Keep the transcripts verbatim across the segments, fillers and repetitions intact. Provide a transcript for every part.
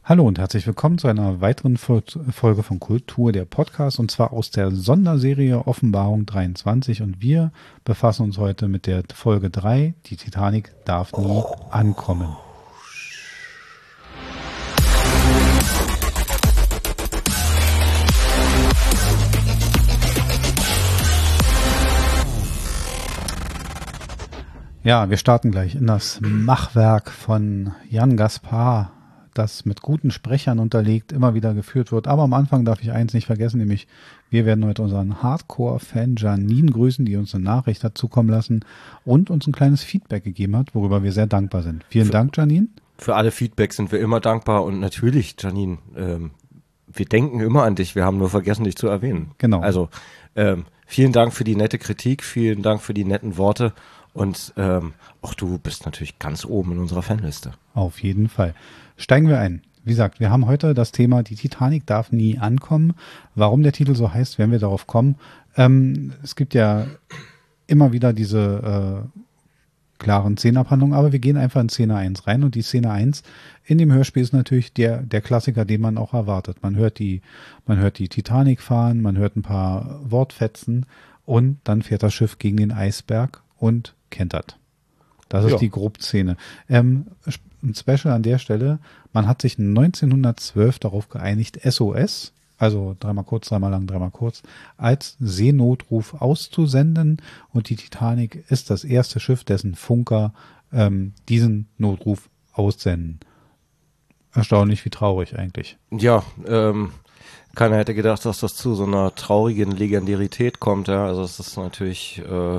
Hallo und herzlich willkommen zu einer weiteren Folge von Kultur, der Podcast, und zwar aus der Sonderserie Offenbarung dreiundzwanzig, und wir befassen uns heute mit der Folge drei, die Titanic darf nie ankommen. Ja, wir starten gleich in das Machwerk von Jan Gaspar, das mit guten Sprechern unterlegt immer wieder geführt wird. Aber am Anfang darf ich eins nicht vergessen, nämlich wir werden heute unseren Hardcore-Fan Janine grüßen, die uns eine Nachricht hat zukommen lassen und uns ein kleines Feedback gegeben hat, worüber wir sehr dankbar sind. Vielen für, Dank, Janine. Für alle Feedbacks sind wir immer dankbar und natürlich, Janine, ähm, wir denken immer an dich, wir haben nur vergessen, dich zu erwähnen. Genau. Also ähm, vielen Dank für die nette Kritik, vielen Dank für die netten Worte. Und ähm, auch du bist natürlich ganz oben in unserer Fanliste. Auf jeden Fall. Steigen wir ein. Wie gesagt, wir haben heute das Thema, die Titanic darf nie ankommen. Warum der Titel so heißt, werden wir darauf kommen. Ähm, es gibt ja immer wieder diese äh, klaren Szenenabhandlungen, aber wir gehen einfach in Szene eins rein. Und die Szene eins in dem Hörspiel ist natürlich der, der Klassiker, den man auch erwartet. Man hört die, man hört die Titanic fahren, man hört ein paar Wortfetzen und dann fährt das Schiff gegen den Eisberg und kentert. Das ist ja die Grobszene. Ähm, ein Special an der Stelle, man hat sich neunzehnhundertzwölf darauf geeinigt, S O S, also dreimal kurz, dreimal lang, dreimal kurz, als Seenotruf auszusenden, und die Titanic ist das erste Schiff, dessen Funker ähm, diesen Notruf aussenden. Erstaunlich, wie traurig eigentlich. Ja, ähm, keiner hätte gedacht, dass das zu so einer traurigen Legendarität kommt, ja, also es ist natürlich äh,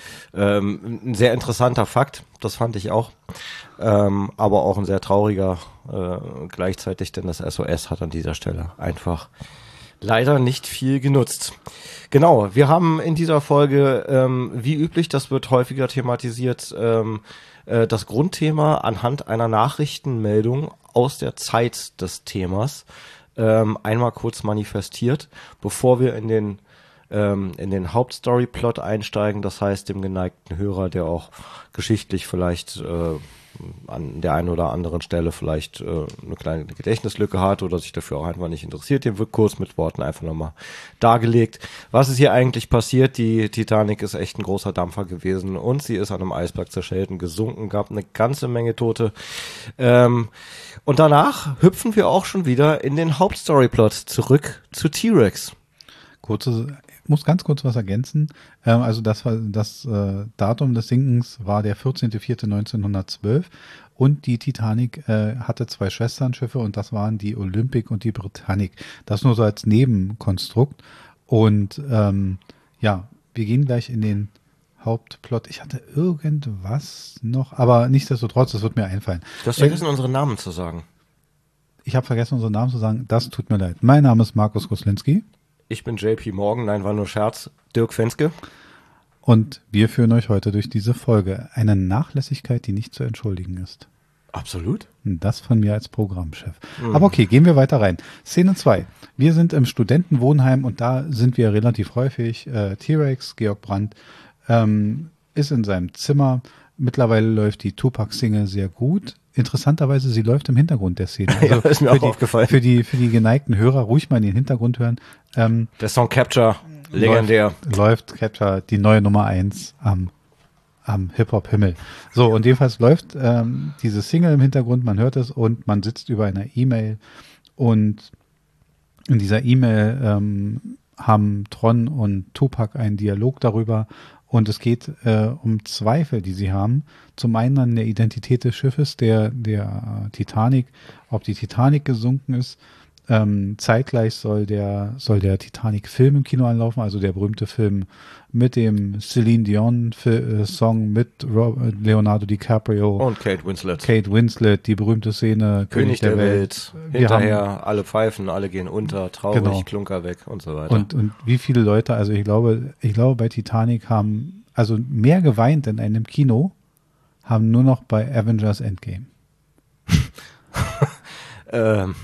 Ähm, ein sehr interessanter Fakt, das fand ich auch, ähm, aber auch ein sehr trauriger äh, gleichzeitig, denn das S O S hat an dieser Stelle einfach leider nicht viel genutzt. Genau, wir haben in dieser Folge, ähm, wie üblich, das wird häufiger thematisiert, ähm, äh, das Grundthema anhand einer Nachrichtenmeldung aus der Zeit des Themas ähm, einmal kurz manifestiert, bevor wir in den in den Hauptstory-Plot einsteigen, das heißt dem geneigten Hörer, der auch geschichtlich vielleicht äh, an der einen oder anderen Stelle vielleicht äh, eine kleine Gedächtnislücke hat oder sich dafür auch einfach nicht interessiert, dem wird kurz mit Worten einfach nochmal dargelegt, was ist hier eigentlich passiert. Die Titanic ist echt ein großer Dampfer gewesen und sie ist an einem Eisberg zerschellt und gesunken, gab eine ganze Menge Tote. Ähm, und danach hüpfen wir auch schon wieder in den Hauptstory-Plot zurück zu T-Rex. Kurze muss ganz kurz was ergänzen. Ähm, also das war das äh, Datum des Sinkens war der vierzehnter vierter neunzehnhundertzwölf und die Titanic äh, hatte zwei Schwesternschiffe, und das waren die Olympic und die Britannic. Das nur so als Nebenkonstrukt. Und ähm, ja, wir gehen gleich in den Hauptplot. Ich hatte irgendwas noch, aber nichtsdestotrotz, das wird mir einfallen. Du hast vergessen, äh, unsere Namen zu sagen. Ich habe vergessen, unsere Namen zu sagen. Das tut mir leid. Mein Name ist Markus Goslinski. Ich bin J P Morgan, nein, war nur Scherz, Dirk Fenske. Und wir führen euch heute durch diese Folge. Eine Nachlässigkeit, die nicht zu entschuldigen ist. Absolut. Das von mir als Programmchef. Mhm. Aber okay, gehen wir weiter rein. Szene zwei. Wir sind im Studentenwohnheim, und da sind wir relativ häufig. Äh, T-Rex, Georg Brandt, ähm, ist in seinem Zimmer. Mittlerweile läuft die Tupac-Single sehr gut. Interessanterweise, sie läuft im Hintergrund der Szene. Also ja, ist mir auch die, aufgefallen. Für die, für die geneigten Hörer ruhig mal in den Hintergrund hören. Ähm, der Song Capture, legendär. Läuft, läuft Capture, die neue Nummer eins am, am Hip-Hop-Himmel. So, und jedenfalls läuft ähm, diese Single im Hintergrund, man hört es, und man sitzt über einer E-Mail, und in dieser E-Mail ähm, haben Tron und Tupac einen Dialog darüber. Und es geht äh, um Zweifel, die sie haben. Zum einen an der Identität des Schiffes, der, der äh, Titanic, ob die Titanic gesunken ist. Ähm, zeitgleich soll der, soll der Titanic-Film im Kino anlaufen, also der berühmte Film mit dem Celine Dion-Song mit Robert, Leonardo DiCaprio. Und Kate Winslet. Kate Winslet, die berühmte Szene König, König der, der Welt. Welt. Hinterher haben, alle pfeifen, alle gehen unter, traurig, genau. Klunker weg und so weiter. Und, und wie viele Leute, also ich glaube, ich glaube bei Titanic haben, also mehr geweint in einem Kino, haben nur noch bei Avengers Endgame. ähm.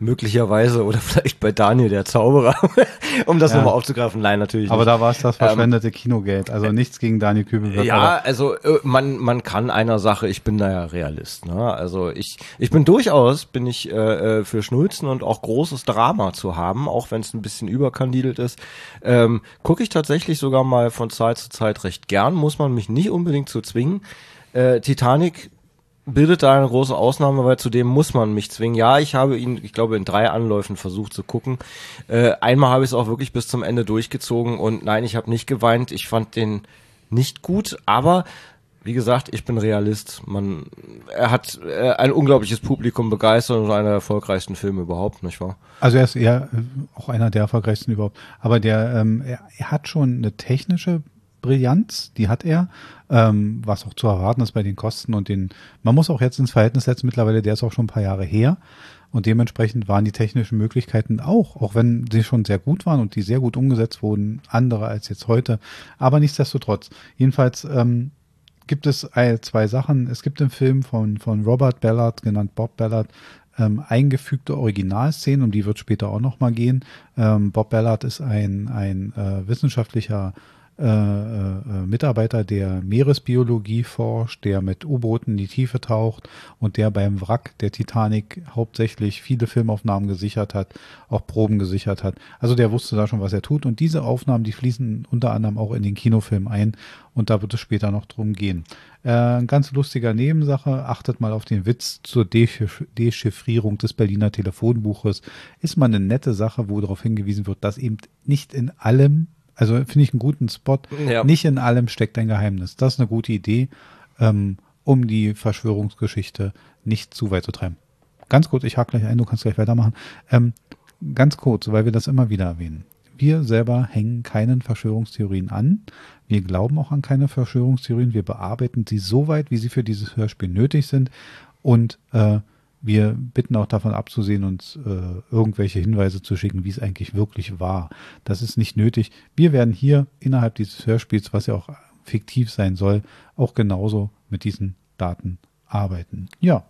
möglicherweise oder vielleicht bei Daniel der Zauberer, um das Ja. nochmal aufzugreifen. Nein, natürlich Aber nicht. da war es das verschwendete Kinogeld. Also nichts gegen Daniel Kübelberg. Ja, aber also äh, man man kann einer Sache, ich bin da ja Realist, ne? Also ich ich bin durchaus bin ich äh, äh, für Schnulzen und auch großes Drama zu haben, auch wenn es ein bisschen überkandidelt ist. Ähm, gucke ich tatsächlich sogar mal von Zeit zu Zeit recht gern, muss man mich nicht unbedingt zu zwingen. Äh, Titanic bildet da eine große Ausnahme, weil zudem muss man mich zwingen. Ja, ich habe ihn, ich glaube, in drei Anläufen versucht zu gucken. Äh, einmal habe ich es auch wirklich bis zum Ende durchgezogen und nein, ich habe nicht geweint. Ich fand den nicht gut, aber wie gesagt, ich bin Realist. Man, er hat äh, ein unglaubliches Publikum begeistert und einer der erfolgreichsten Filme überhaupt, nicht wahr? Also er ist eher äh, auch einer der erfolgreichsten überhaupt. Aber der, ähm, er, er hat schon eine technische Brillanz, die hat er, ähm, was auch zu erwarten ist bei den Kosten und den, man muss auch jetzt ins Verhältnis setzen, mittlerweile, der ist auch schon ein paar Jahre her und dementsprechend waren die technischen Möglichkeiten auch, auch wenn sie schon sehr gut waren und die sehr gut umgesetzt wurden, andere als jetzt heute, aber nichtsdestotrotz. Jedenfalls ähm, gibt es äh, zwei Sachen, es gibt im Film von, von Robert Ballard, genannt Bob Ballard, ähm, eingefügte Originalszenen, um die wird später auch nochmal gehen. Ähm, Bob Ballard ist ein, ein äh, wissenschaftlicher Äh, äh, Mitarbeiter, der Meeresbiologie forscht, der mit U-Booten in die Tiefe taucht und der beim Wrack der Titanic hauptsächlich viele Filmaufnahmen gesichert hat, auch Proben gesichert hat. Also der wusste da schon, was er tut und diese Aufnahmen, die fließen unter anderem auch in den Kinofilm ein und da wird es später noch drum gehen. Äh, ganz lustiger Nebensache, achtet mal auf den Witz zur Dechiff- Dechiffrierung des Berliner Telefonbuches. Ist mal eine nette Sache, wo darauf hingewiesen wird, dass eben nicht in allem, also finde ich einen guten Spot. Ja. Nicht in allem steckt ein Geheimnis. Das ist eine gute Idee, ähm, um die Verschwörungsgeschichte nicht zu weit zu treiben. Ganz kurz, ich hake gleich ein, du kannst gleich weitermachen. Ähm, ganz kurz, weil wir das immer wieder erwähnen. Wir selber hängen keinen Verschwörungstheorien an. Wir glauben auch an keine Verschwörungstheorien. Wir bearbeiten sie so weit, wie sie für dieses Hörspiel nötig sind. Und äh, wir bitten auch davon abzusehen, uns äh, irgendwelche Hinweise zu schicken, wie es eigentlich wirklich war. Das ist nicht nötig. Wir werden hier innerhalb dieses Hörspiels, was ja auch fiktiv sein soll, auch genauso mit diesen Daten arbeiten. Ja.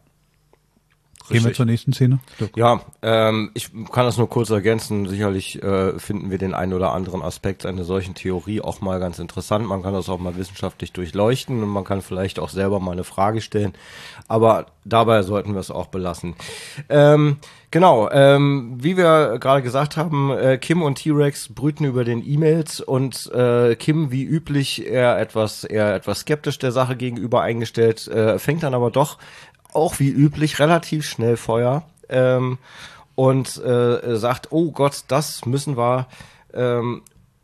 Gehen wir Richtig. zur nächsten Szene. Dirk. Ja, ähm, ich kann das nur kurz ergänzen. Sicherlich äh, finden wir den einen oder anderen Aspekt einer solchen Theorie auch mal ganz interessant. Man kann das auch mal wissenschaftlich durchleuchten und man kann vielleicht auch selber mal eine Frage stellen. Aber dabei sollten wir es auch belassen. Ähm, genau, ähm, wie wir gerade gesagt haben, äh, Kim und T-Rex brüten über den E-Mails und äh, Kim, wie üblich, eher etwas, eher etwas skeptisch der Sache gegenüber eingestellt, äh, fängt dann aber doch auch wie üblich relativ schnell Feuer ähm, und äh, sagt, oh Gott, das müssen wir ähm,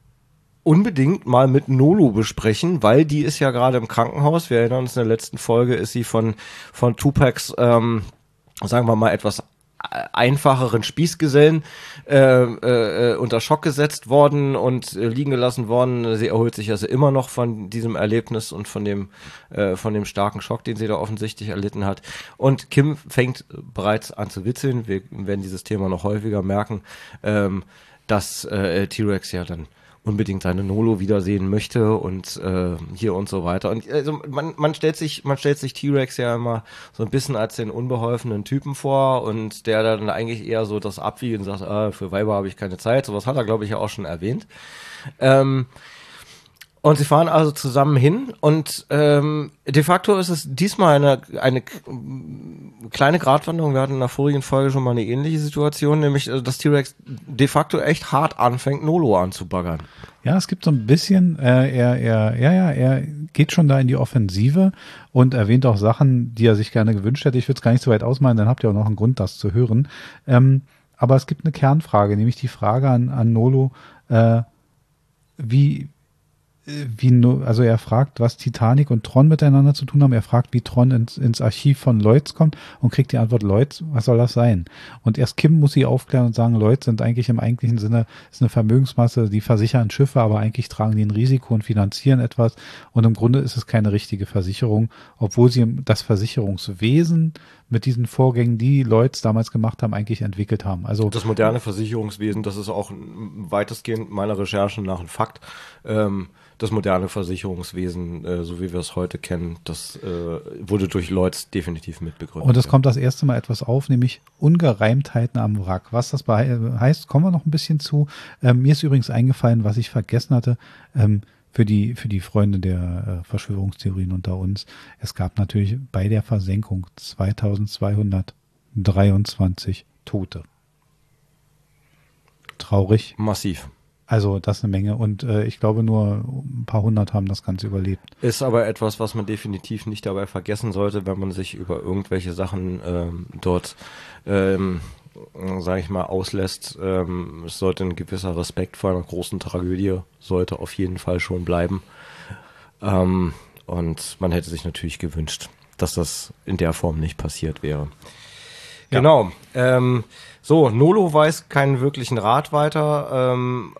unbedingt mal mit Nolo besprechen, weil die ist ja gerade im Krankenhaus. Wir erinnern uns, in der letzten Folge ist sie von von Tupacs, ähm, sagen wir mal, etwas einfacheren Spießgesellen äh, äh, unter Schock gesetzt worden und äh, liegen gelassen worden. Sie erholt sich also immer noch von diesem Erlebnis und von dem äh, von dem starken Schock, den sie da offensichtlich erlitten hat. Und Kim fängt bereits an zu witzeln. Wir werden dieses Thema noch häufiger merken, ähm, dass äh, T-Rex ja dann unbedingt seine Nolo wiedersehen möchte und äh, hier und so weiter. Und also man, man stellt sich, man stellt sich T-Rex ja immer so ein bisschen als den unbeholfenen Typen vor und der dann eigentlich eher so das abwiegt und sagt, ah, für Weiber habe ich keine Zeit. Sowas hat er, glaube ich, ja auch schon erwähnt. Ähm, und sie fahren also zusammen hin und ähm, de facto ist es diesmal eine, eine kleine Gratwanderung. Wir hatten in der vorigen Folge schon mal eine ähnliche Situation, nämlich dass T-Rex de facto echt hart anfängt, Nolo anzubaggern. Ja, es gibt so ein bisschen, äh, er, er, ja, ja, er geht schon da in die Offensive und erwähnt auch Sachen, die er sich gerne gewünscht hätte. Ich würde es gar nicht so weit ausmalen, dann habt ihr auch noch einen Grund, das zu hören. Ähm, aber es gibt eine Kernfrage, nämlich die Frage an, an Nolo, äh, wie, wie, no, also er fragt, was Titanic und Tron miteinander zu tun haben. Er fragt, wie Tron ins, ins Archiv von Lloyds kommt und kriegt die Antwort, Lloyds, was soll das sein? Und erst Kim muss sie aufklären und sagen, Lloyds sind eigentlich im eigentlichen Sinne, ist eine Vermögensmasse, die versichern Schiffe, aber eigentlich tragen die ein Risiko und finanzieren etwas. Und im Grunde ist es keine richtige Versicherung, obwohl sie das Versicherungswesen mit diesen Vorgängen, die Lloyds damals gemacht haben, eigentlich entwickelt haben. Also das moderne Versicherungswesen, das ist auch weitestgehend meiner Recherchen nach ein Fakt. Ähm, das moderne Versicherungswesen, äh, so wie wir es heute kennen, das äh, wurde durch Lloyds definitiv mitbegründet. Und es kommt das erste Mal etwas auf, nämlich Ungereimtheiten am Wrack. Was das heißt, kommen wir noch ein bisschen zu. Ähm, mir ist übrigens eingefallen, was ich vergessen hatte, ähm, für die, für die Freunde der äh, Verschwörungstheorien unter uns. Es gab natürlich bei der Versenkung zweitausendzweihundertdreiundzwanzig Tote. Traurig. Massiv. Also das ist eine Menge und äh, ich glaube nur ein paar hundert haben das Ganze überlebt. Ist aber etwas, was man definitiv nicht dabei vergessen sollte, wenn man sich über irgendwelche Sachen ähm, dort, ähm, sage ich mal, auslässt. Ähm, es sollte ein gewisser Respekt vor einer großen Tragödie, sollte auf jeden Fall schon bleiben. Ähm, und man hätte sich natürlich gewünscht, dass das in der Form nicht passiert wäre. Ja. Genau. Ähm, so, Nolo weiß keinen wirklichen Rat weiter. Ähm,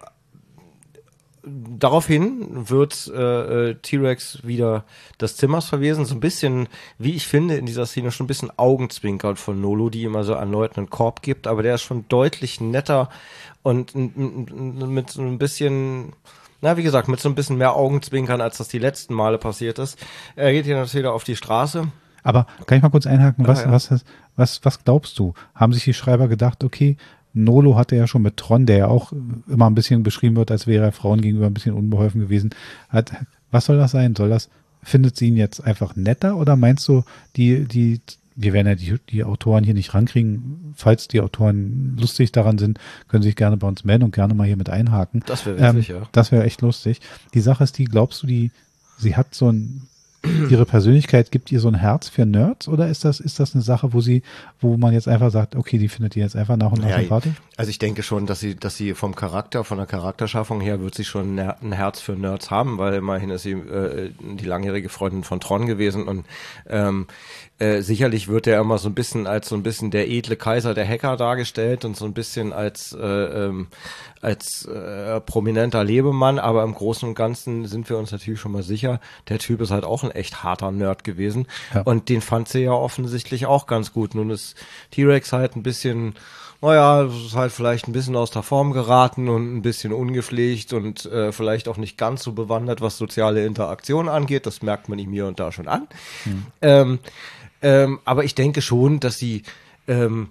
daraufhin wird äh, T-Rex wieder des Zimmers verwiesen. So ein bisschen, wie ich finde, in dieser Szene schon ein bisschen Augenzwinkern von Nolo, die immer so erneut einen Korb gibt. Aber der ist schon deutlich netter und mit so ein bisschen... Na, wie gesagt, mit so ein bisschen mehr Augenzwinkern, als das die letzten Male passiert ist. Er geht hier natürlich wieder auf die Straße. Aber kann ich mal kurz einhaken, was, ja, ja. was, was, was glaubst du? Haben sich die Schreiber gedacht, okay, Nolo hatte ja schon mit Tron, der ja auch immer ein bisschen beschrieben wird, als wäre er Frauen gegenüber ein bisschen unbeholfen gewesen. Hat, was soll das sein? Soll das, findet sie ihn jetzt einfach netter oder meinst du, die, die, wir werden ja die, die Autoren hier nicht rankriegen. Falls die Autoren lustig daran sind, können sie sich gerne bei uns melden und gerne mal hier mit einhaken. Das wäre witzig, ähm, ja. Das wäre echt lustig. Die Sache ist die, glaubst du, die, sie hat so ein, ihre Persönlichkeit gibt ihr so ein Herz für Nerds oder ist das, ist das eine Sache, wo sie, wo man jetzt einfach sagt, okay, die findet ihr jetzt einfach nach und nach ja, sympathisch? Also ich denke schon, dass sie, dass sie vom Charakter, von der Charakterschaffung her wird sie schon ein Herz für Nerds haben, weil immerhin ist sie äh, die langjährige Freundin von Tron gewesen und ähm, äh, sicherlich wird er immer so ein bisschen als so ein bisschen der edle Kaiser der Hacker dargestellt und so ein bisschen als äh, ähm, als äh, prominenter Lebemann, aber im Großen und Ganzen sind wir uns natürlich schon mal sicher, der Typ ist halt auch ein echt harter Nerd gewesen ja. Und den fand sie ja offensichtlich auch ganz gut. Nun ist T-Rex halt ein bisschen, naja, ist halt vielleicht ein bisschen aus der Form geraten und ein bisschen ungepflegt und äh, vielleicht auch nicht ganz so bewandert, was soziale Interaktion angeht. Das merkt man ihm hier und da schon an. Hm. Ähm, ähm, aber ich denke schon, dass sie ähm,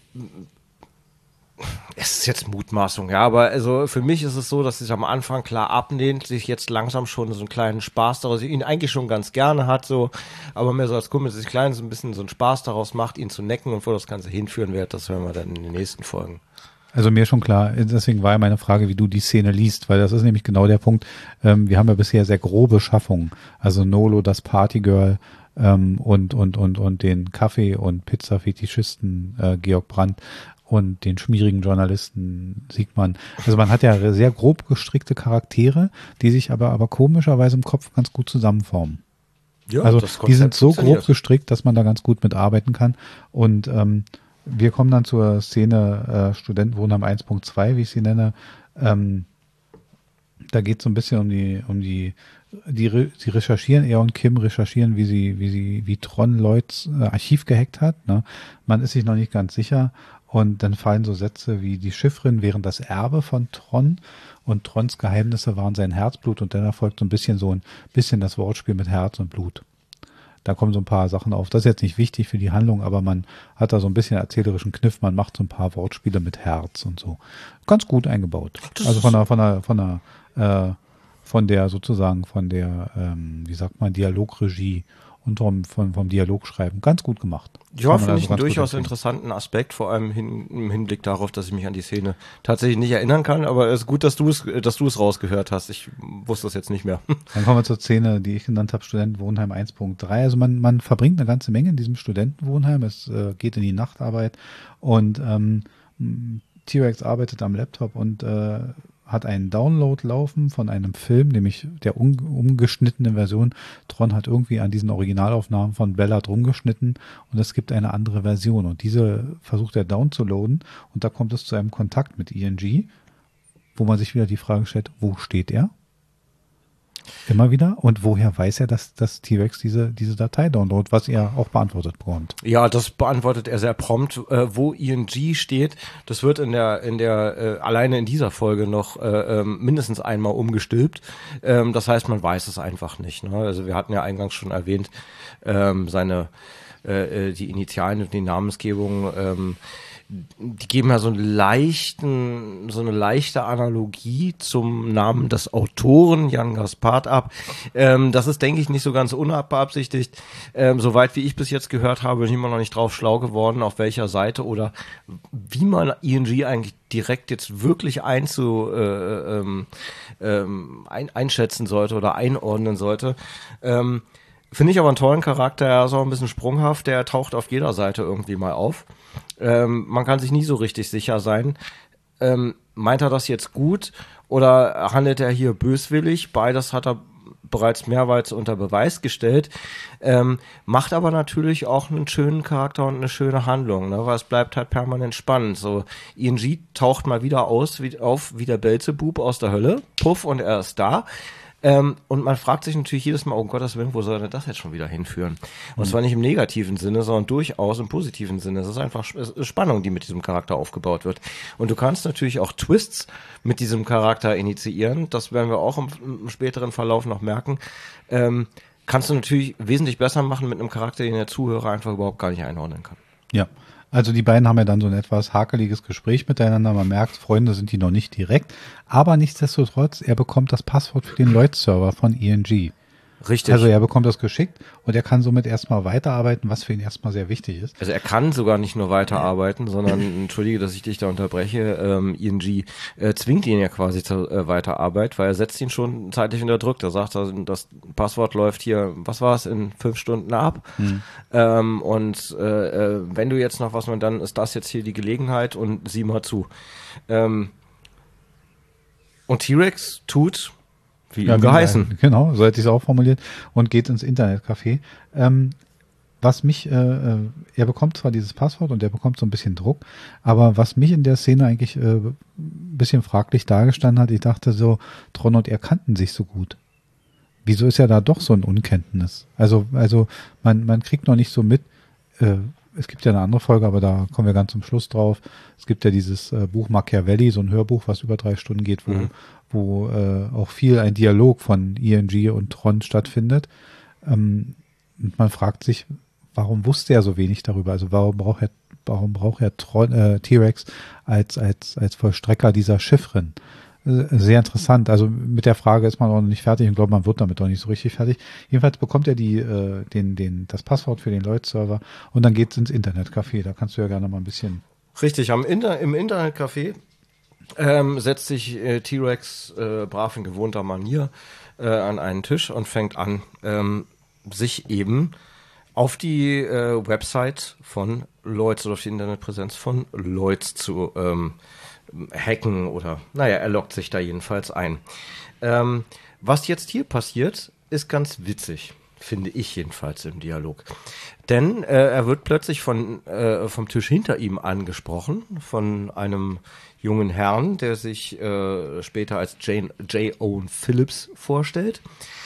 es ist jetzt Mutmaßung, ja, aber also für mich ist es so, dass sie es am Anfang klar ablehnt, sich jetzt langsam schon so einen kleinen Spaß daraus, ihn eigentlich schon ganz gerne hat, so, aber mehr so als Kumpel sich klein so ein bisschen so einen Spaß daraus macht, ihn zu necken und wo das Ganze hinführen wird, das hören wir dann in den nächsten Folgen. Also mir schon klar, deswegen war ja meine Frage, wie du die Szene liest, weil das ist nämlich genau der Punkt, ähm, wir haben ja bisher sehr grobe Schaffungen, also Nolo, das Partygirl, ähm, und, und, und, und den Kaffee- und Pizza-Fetischisten äh, Georg Brandt und den schmierigen Journalisten Siegmann. Also man hat ja sehr grob gestrickte Charaktere, die sich aber, aber komischerweise im Kopf ganz gut zusammenformen. Ja, also die sind so grob gestrickt, dass man da ganz gut mitarbeiten kann. Und ähm, wir kommen dann zur Szene äh, Studentenwohnheim eins Punkt zwei, wie ich sie nenne. Ähm, da geht es so ein bisschen um die, um die, die, die recherchieren, er und Kim recherchieren, wie sie, wie sie, wie Tron Lloyds äh, Archiv gehackt hat. Ne? Man ist sich noch nicht ganz sicher. Und dann fallen so Sätze wie die Chiffren wären das Erbe von Tron und Trons Geheimnisse waren sein Herzblut und dann erfolgt so ein bisschen so ein bisschen das Wortspiel mit Herz und Blut. Da kommen so ein paar Sachen auf. Das ist jetzt nicht wichtig für die Handlung, aber man hat da so ein bisschen erzählerischen Kniff. Man macht so ein paar Wortspiele mit Herz und so. Ganz gut eingebaut. Also von der, von der, von der, äh, von der sozusagen von der, ähm, wie sagt man, Dialogregie und vom, vom, vom Dialogschreiben. Ganz gut gemacht. Ja, finde ich einen durchaus interessanten Aspekt, vor allem hin, im Hinblick darauf, dass ich mich an die Szene tatsächlich nicht erinnern kann, aber es ist gut, dass du es, dass du es rausgehört hast. Ich wusste das jetzt nicht mehr. Dann kommen wir zur Szene, die ich genannt habe, Studentenwohnheim eins Punkt drei. Also man, man verbringt eine ganze Menge in diesem Studentenwohnheim. Es äh, geht in die Nachtarbeit und ähm, T-Rex arbeitet am Laptop und äh, hat einen Download laufen von einem Film, nämlich der um, umgeschnittene Version. Tron hat irgendwie an diesen Originalaufnahmen von Ballard rumgeschnitten und es gibt eine andere Version und diese versucht er downzuladen und da kommt es zu einem Kontakt mit I N G, wo man sich wieder die Frage stellt, wo steht er? Immer wieder? Und woher weiß er, dass, dass T-Rex diese, diese Datei downloadet, was er auch beantwortet bekommt? Ja, das beantwortet er sehr prompt. Äh, wo I N G steht, das wird in der, in der, äh, alleine in dieser Folge noch äh, ähm, mindestens einmal umgestülpt. Ähm, das heißt, man weiß es einfach nicht. Ne? Also wir hatten ja eingangs schon erwähnt, ähm, seine, äh, die Initialen und die Namensgebung, ähm, die geben ja so einen leichten, so eine leichte Analogie zum Namen des Autoren Jan Gaspard ab. Ähm, das ist, denke ich, nicht so ganz unbeabsichtigt. Ähm, soweit wie ich bis jetzt gehört habe, bin ich immer noch nicht drauf schlau geworden, auf welcher Seite oder wie man I N G eigentlich direkt jetzt wirklich einzu, äh, ähm, ähm, ein, einschätzen sollte oder einordnen sollte. Ähm, Finde ich aber einen tollen Charakter, er ist auch ein bisschen sprunghaft, der taucht auf jeder Seite irgendwie mal auf. Ähm, man kann sich nie so richtig sicher sein. Ähm, meint er das jetzt gut oder handelt er hier böswillig? Beides hat er bereits mehrmals unter Beweis gestellt. Ähm, macht aber natürlich auch einen schönen Charakter und eine schöne Handlung, ne? Weil es bleibt halt permanent spannend. So, I N G taucht mal wieder aus, wie, auf wie der Belzebub aus der Hölle. Puff, und er ist da. Ähm, und man fragt sich natürlich jedes Mal, oh Gottes Willen, wo soll denn das jetzt schon wieder hinführen? Und zwar nicht im negativen Sinne, sondern durchaus im positiven Sinne. Es ist einfach Spannung, die mit diesem Charakter aufgebaut wird. Und du kannst natürlich auch Twists mit diesem Charakter initiieren. Das werden wir auch im, im späteren Verlauf noch merken. Ähm, kannst du natürlich wesentlich besser machen mit einem Charakter, den der Zuhörer einfach überhaupt gar nicht einordnen kann. Ja. Also die beiden haben ja dann so ein etwas hakeliges Gespräch miteinander. Man merkt, Freunde sind die noch nicht direkt. Aber nichtsdestotrotz, er bekommt das Passwort für den Lloyd-Server von I N G. Richtig. Also er bekommt das geschickt und er kann somit erstmal weiterarbeiten, was für ihn erstmal sehr wichtig ist. Also er kann sogar nicht nur weiterarbeiten, sondern, entschuldige, dass ich dich da unterbreche, ähm, I N G äh, zwingt ihn ja quasi zur äh, Weiterarbeit, weil er setzt ihn schon zeitlich unter Druck. Da sagt er, das Passwort läuft hier, was war es, in fünf Stunden ab. Hm. Ähm, und äh, wenn du jetzt noch was, dann ist das jetzt hier die Gelegenheit und sieh mal zu. Ähm, und T-Rex tut wie ja, ihm geheißen. Wie, genau, so hätte ich es auch formuliert. Und geht ins Internetcafé. Ähm, was mich, äh, er bekommt zwar dieses Passwort und er bekommt so ein bisschen Druck, aber was mich in der Szene eigentlich äh, ein bisschen fraglich dargestanden hat, ich dachte so, Tron und er kannten sich so gut. Wieso ist ja da doch so ein Unkenntnis? Also, also man, man kriegt noch nicht so mit, äh, es gibt ja eine andere Folge, aber da kommen wir ganz zum Schluss drauf. Es gibt ja dieses äh, Buch Machiavelli, so ein Hörbuch, was über drei Stunden geht, wo, mhm. wo äh, auch viel ein Dialog von I N G und Tron stattfindet. Ähm, und man fragt sich, warum wusste er so wenig darüber? Also warum braucht er, warum braucht er Tron, äh, T-Rex als, als, als Vollstrecker dieser Chiffren? Sehr interessant. Also mit der Frage ist man auch noch nicht fertig. Ich glaube, man wird damit auch nicht so richtig fertig. Jedenfalls bekommt er die, äh, den, den, das Passwort für den Lloyd-Server und dann geht's ins Internetcafé. Da kannst du ja gerne mal ein bisschen. Richtig, am Inter- im Internetcafé ähm, setzt sich äh, T-Rex äh, brav in gewohnter Manier äh, an einen Tisch und fängt an, ähm, sich eben auf die äh, Website von Lloyds oder auf die Internetpräsenz von Lloyds zu ähm, hacken oder, naja, er loggt sich da jedenfalls ein. Ähm, was jetzt hier passiert, ist ganz witzig, finde ich jedenfalls im Dialog. Denn äh, er wird plötzlich von äh, vom Tisch hinter ihm angesprochen, von einem jungen Herrn, der sich äh, später als Jane, J. Owen Phillips vorstellt.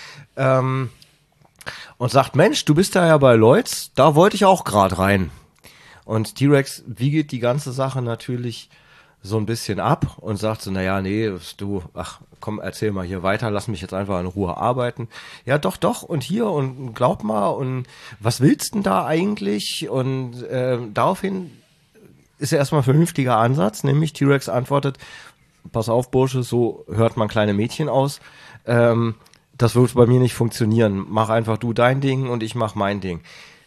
Ähm, und sagt, Mensch, du bist da ja bei Lloyds, da wollte ich auch gerade rein. Und T-Rex wiegelt die ganze Sache natürlich so ein bisschen ab und sagt so, naja, nee, du, ach, komm, erzähl mal hier weiter, lass mich jetzt einfach in Ruhe arbeiten. Ja, doch, doch, und hier, und glaub mal, und was willst denn da eigentlich? Und äh, daraufhin ist ja erstmal ein vernünftiger Ansatz, nämlich T-Rex antwortet, pass auf, Bursche, so hört man kleine Mädchen aus, ähm, das wird bei mir nicht funktionieren. Mach einfach du dein Ding und ich mach mein Ding.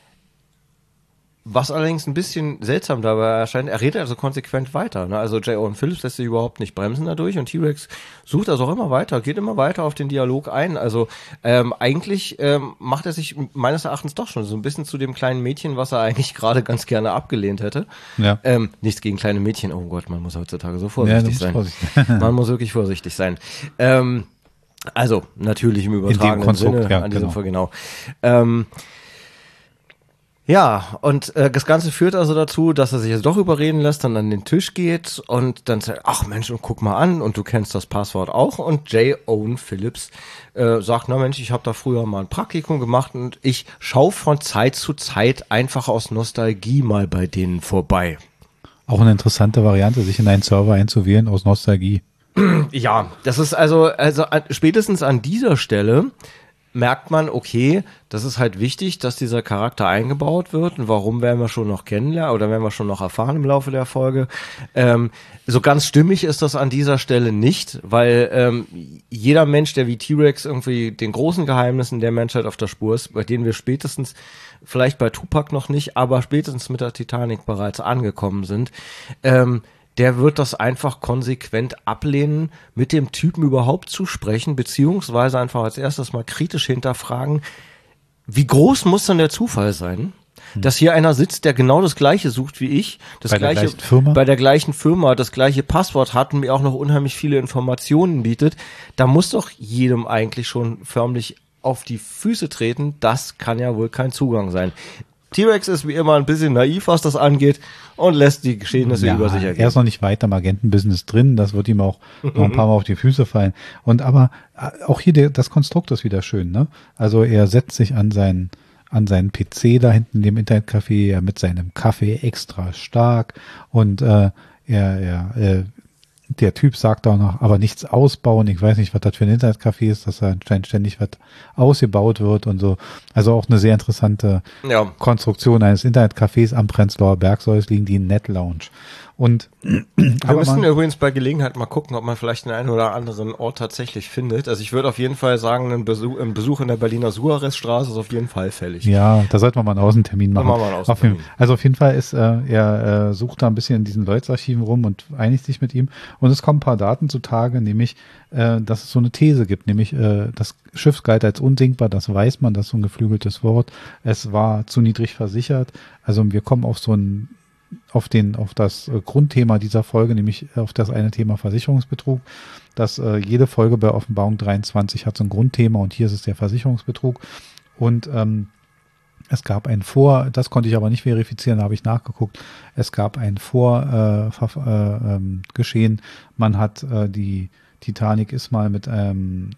Was allerdings ein bisschen seltsam dabei erscheint, er redet also konsequent weiter. Ne? Also J. Owen Phillips lässt sich überhaupt nicht bremsen dadurch und T-Rex sucht also auch immer weiter, geht immer weiter auf den Dialog ein. Also ähm, eigentlich ähm, macht er sich meines Erachtens doch schon so ein bisschen zu dem kleinen Mädchen, was er eigentlich gerade ganz gerne abgelehnt hätte. Ja. Ähm, nichts gegen kleine Mädchen. Oh Gott, man muss heutzutage so vorsichtig ja, sein. Vorsichtig. Man muss wirklich vorsichtig sein. Ähm, also natürlich im übertragenen Sinne ja, an diesem genau. Fall genau. Ähm, Ja, und äh, das Ganze führt also dazu, dass er sich jetzt doch überreden lässt, dann an den Tisch geht und dann sagt, ach Mensch, und guck mal an, und du kennst das Passwort auch. Und J. Owen Phillips äh, sagt, na Mensch, ich habe da früher mal ein Praktikum gemacht und ich schaue von Zeit zu Zeit einfach aus Nostalgie mal bei denen vorbei. Auch eine interessante Variante, sich in einen Server einzuwählen aus Nostalgie. Ja, das ist also, also an, spätestens an dieser Stelle merkt man, okay, das ist halt wichtig, dass dieser Charakter eingebaut wird, und warum werden wir schon noch kennenlernen oder werden wir schon noch erfahren im Laufe der Folge. Ähm, so ganz stimmig ist das an dieser Stelle nicht, weil ähm, jeder Mensch, der wie T-Rex irgendwie den großen Geheimnissen der Menschheit auf der Spur ist, bei denen wir spätestens, vielleicht bei Tupac noch nicht, aber spätestens mit der Titanic bereits angekommen sind, ähm, der wird das einfach konsequent ablehnen, mit dem Typen überhaupt zu sprechen, beziehungsweise einfach als erstes mal kritisch hinterfragen, wie groß muss denn der Zufall sein, hm. dass hier einer sitzt, der genau das Gleiche sucht wie ich, das bei gleiche, der gleichen Firma? bei der gleichen Firma, das gleiche Passwort hat und mir auch noch unheimlich viele Informationen bietet. Da muss doch jedem eigentlich schon förmlich auf die Füße treten, das kann ja wohl kein Zugang sein. T-Rex ist wie immer ein bisschen naiv, was das angeht, und lässt die Geschehnisse ja, über sich ergehen. Er ist noch nicht weit am Agentenbusiness drin, das wird ihm auch noch ein paar Mal auf die Füße fallen. Und aber auch hier der, das Konstrukt ist wieder schön, ne? Also er setzt sich an seinen an seinen P C da hinten in dem Internetcafé, ja, mit seinem Kaffee extra stark, und äh, er, er äh, der Typ sagt auch noch, aber nichts ausbauen. Ich weiß nicht, was das für ein Internetcafé ist, dass da anscheinend ständig was ausgebaut wird und so. Also auch eine sehr interessante ja. Konstruktion eines Internetcafés am Prenzlauer Berg soll es liegen, die Net Lounge. Und wir müssen übrigens bei Gelegenheit mal gucken, ob man vielleicht den einen oder anderen Ort tatsächlich findet. Also ich würde auf jeden Fall sagen, ein Besuch, ein Besuch in der Berliner Suarezstraße ist auf jeden Fall fällig. Ja, da sollten wir mal einen Außentermin machen. Da machen wir einen Außentermin. Auf jeden, also auf jeden Fall ist äh, er äh, sucht da ein bisschen in diesen Lloyds-Archiven rum und einigt sich mit ihm. Und es kommen ein paar Daten zutage, nämlich, äh, dass es so eine These gibt, nämlich äh, das Schiff galt als unsinkbar, das weiß man, das ist so ein geflügeltes Wort. Es war zu niedrig versichert. Also wir kommen auf so ein auf den, auf das äh, Grundthema dieser Folge, nämlich auf das eine Thema Versicherungsbetrug, dass äh, jede Folge bei Offenbarung dreiundzwanzig hat so ein Grundthema, und hier ist es der Versicherungsbetrug. Und ähm, es gab ein Vor, das konnte ich aber nicht verifizieren, da habe ich nachgeguckt, es gab ein Vorgeschehen, äh, äh, ähm, Geschehen. Man hat äh, die Titanic ist mal mit ähm,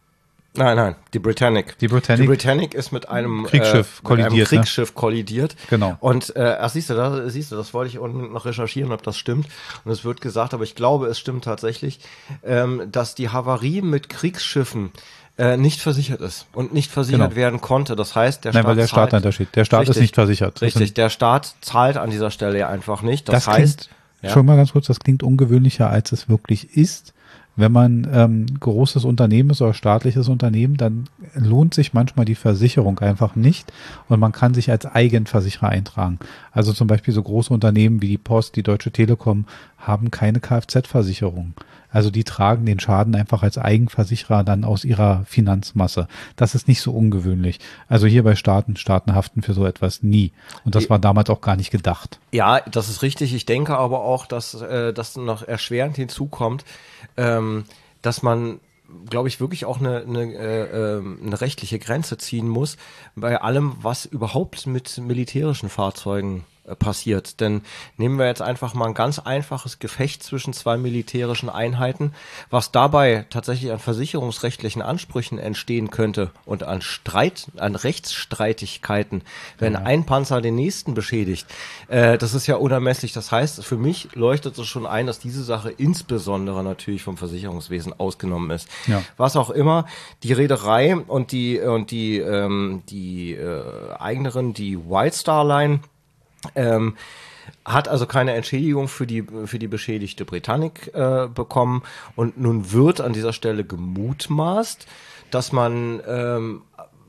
Nein, nein, die Britannic. Die Britannic. Die Britannic ist mit einem Kriegssschiff äh, kollidiert. Mit einem Kriegsschiff ne? kollidiert. Genau. Und äh, ach, siehst du, da, siehst du, das wollte ich unten noch recherchieren, ob das stimmt. Und es wird gesagt, aber ich glaube, es stimmt tatsächlich, ähm, dass die Havarie mit Kriegsschiffen äh, nicht versichert ist und nicht versichert genau. werden konnte. Das heißt, der Nein, Staat weil der Staat zahlt, dahinter steht. Der Staat richtig, ist nicht versichert. Richtig, der Staat zahlt an dieser Stelle einfach nicht. Das, das heißt, klingt, ja. schon mal ganz kurz, das klingt ungewöhnlicher, als es wirklich ist. Wenn man ähm, großes Unternehmen ist oder staatliches Unternehmen, dann lohnt sich manchmal die Versicherung einfach nicht, und man kann sich als Eigenversicherer eintragen. Also zum Beispiel so große Unternehmen wie die Post, die Deutsche Telekom haben keine Kfz-Versicherung. Also die tragen den Schaden einfach als Eigenversicherer dann aus ihrer Finanzmasse. Das ist nicht so ungewöhnlich. Also hier bei Staaten, Staaten haften für so etwas nie. Und das war damals auch gar nicht gedacht. Ja, das ist richtig. Ich denke aber auch, dass äh, das noch erschwerend hinzukommt, ähm, dass man, glaube ich, wirklich auch eine, eine, äh, eine rechtliche Grenze ziehen muss bei allem, was überhaupt mit militärischen Fahrzeugen passiert. Denn nehmen wir jetzt einfach mal ein ganz einfaches Gefecht zwischen zwei militärischen Einheiten, was dabei tatsächlich an versicherungsrechtlichen Ansprüchen entstehen könnte und an Streit, an Rechtsstreitigkeiten, wenn ja. ein Panzer den nächsten beschädigt. Äh, das ist ja unermesslich. Das heißt, für mich leuchtet es schon ein, dass diese Sache insbesondere natürlich vom Versicherungswesen ausgenommen ist. Ja. Was auch immer, die Reederei und die und die ähm, die äh, Eignerin, die White Star Line, Ähm, hat also keine Entschädigung für die für die beschädigte Britannic äh, bekommen, und nun wird an dieser Stelle gemutmaßt, dass man ähm,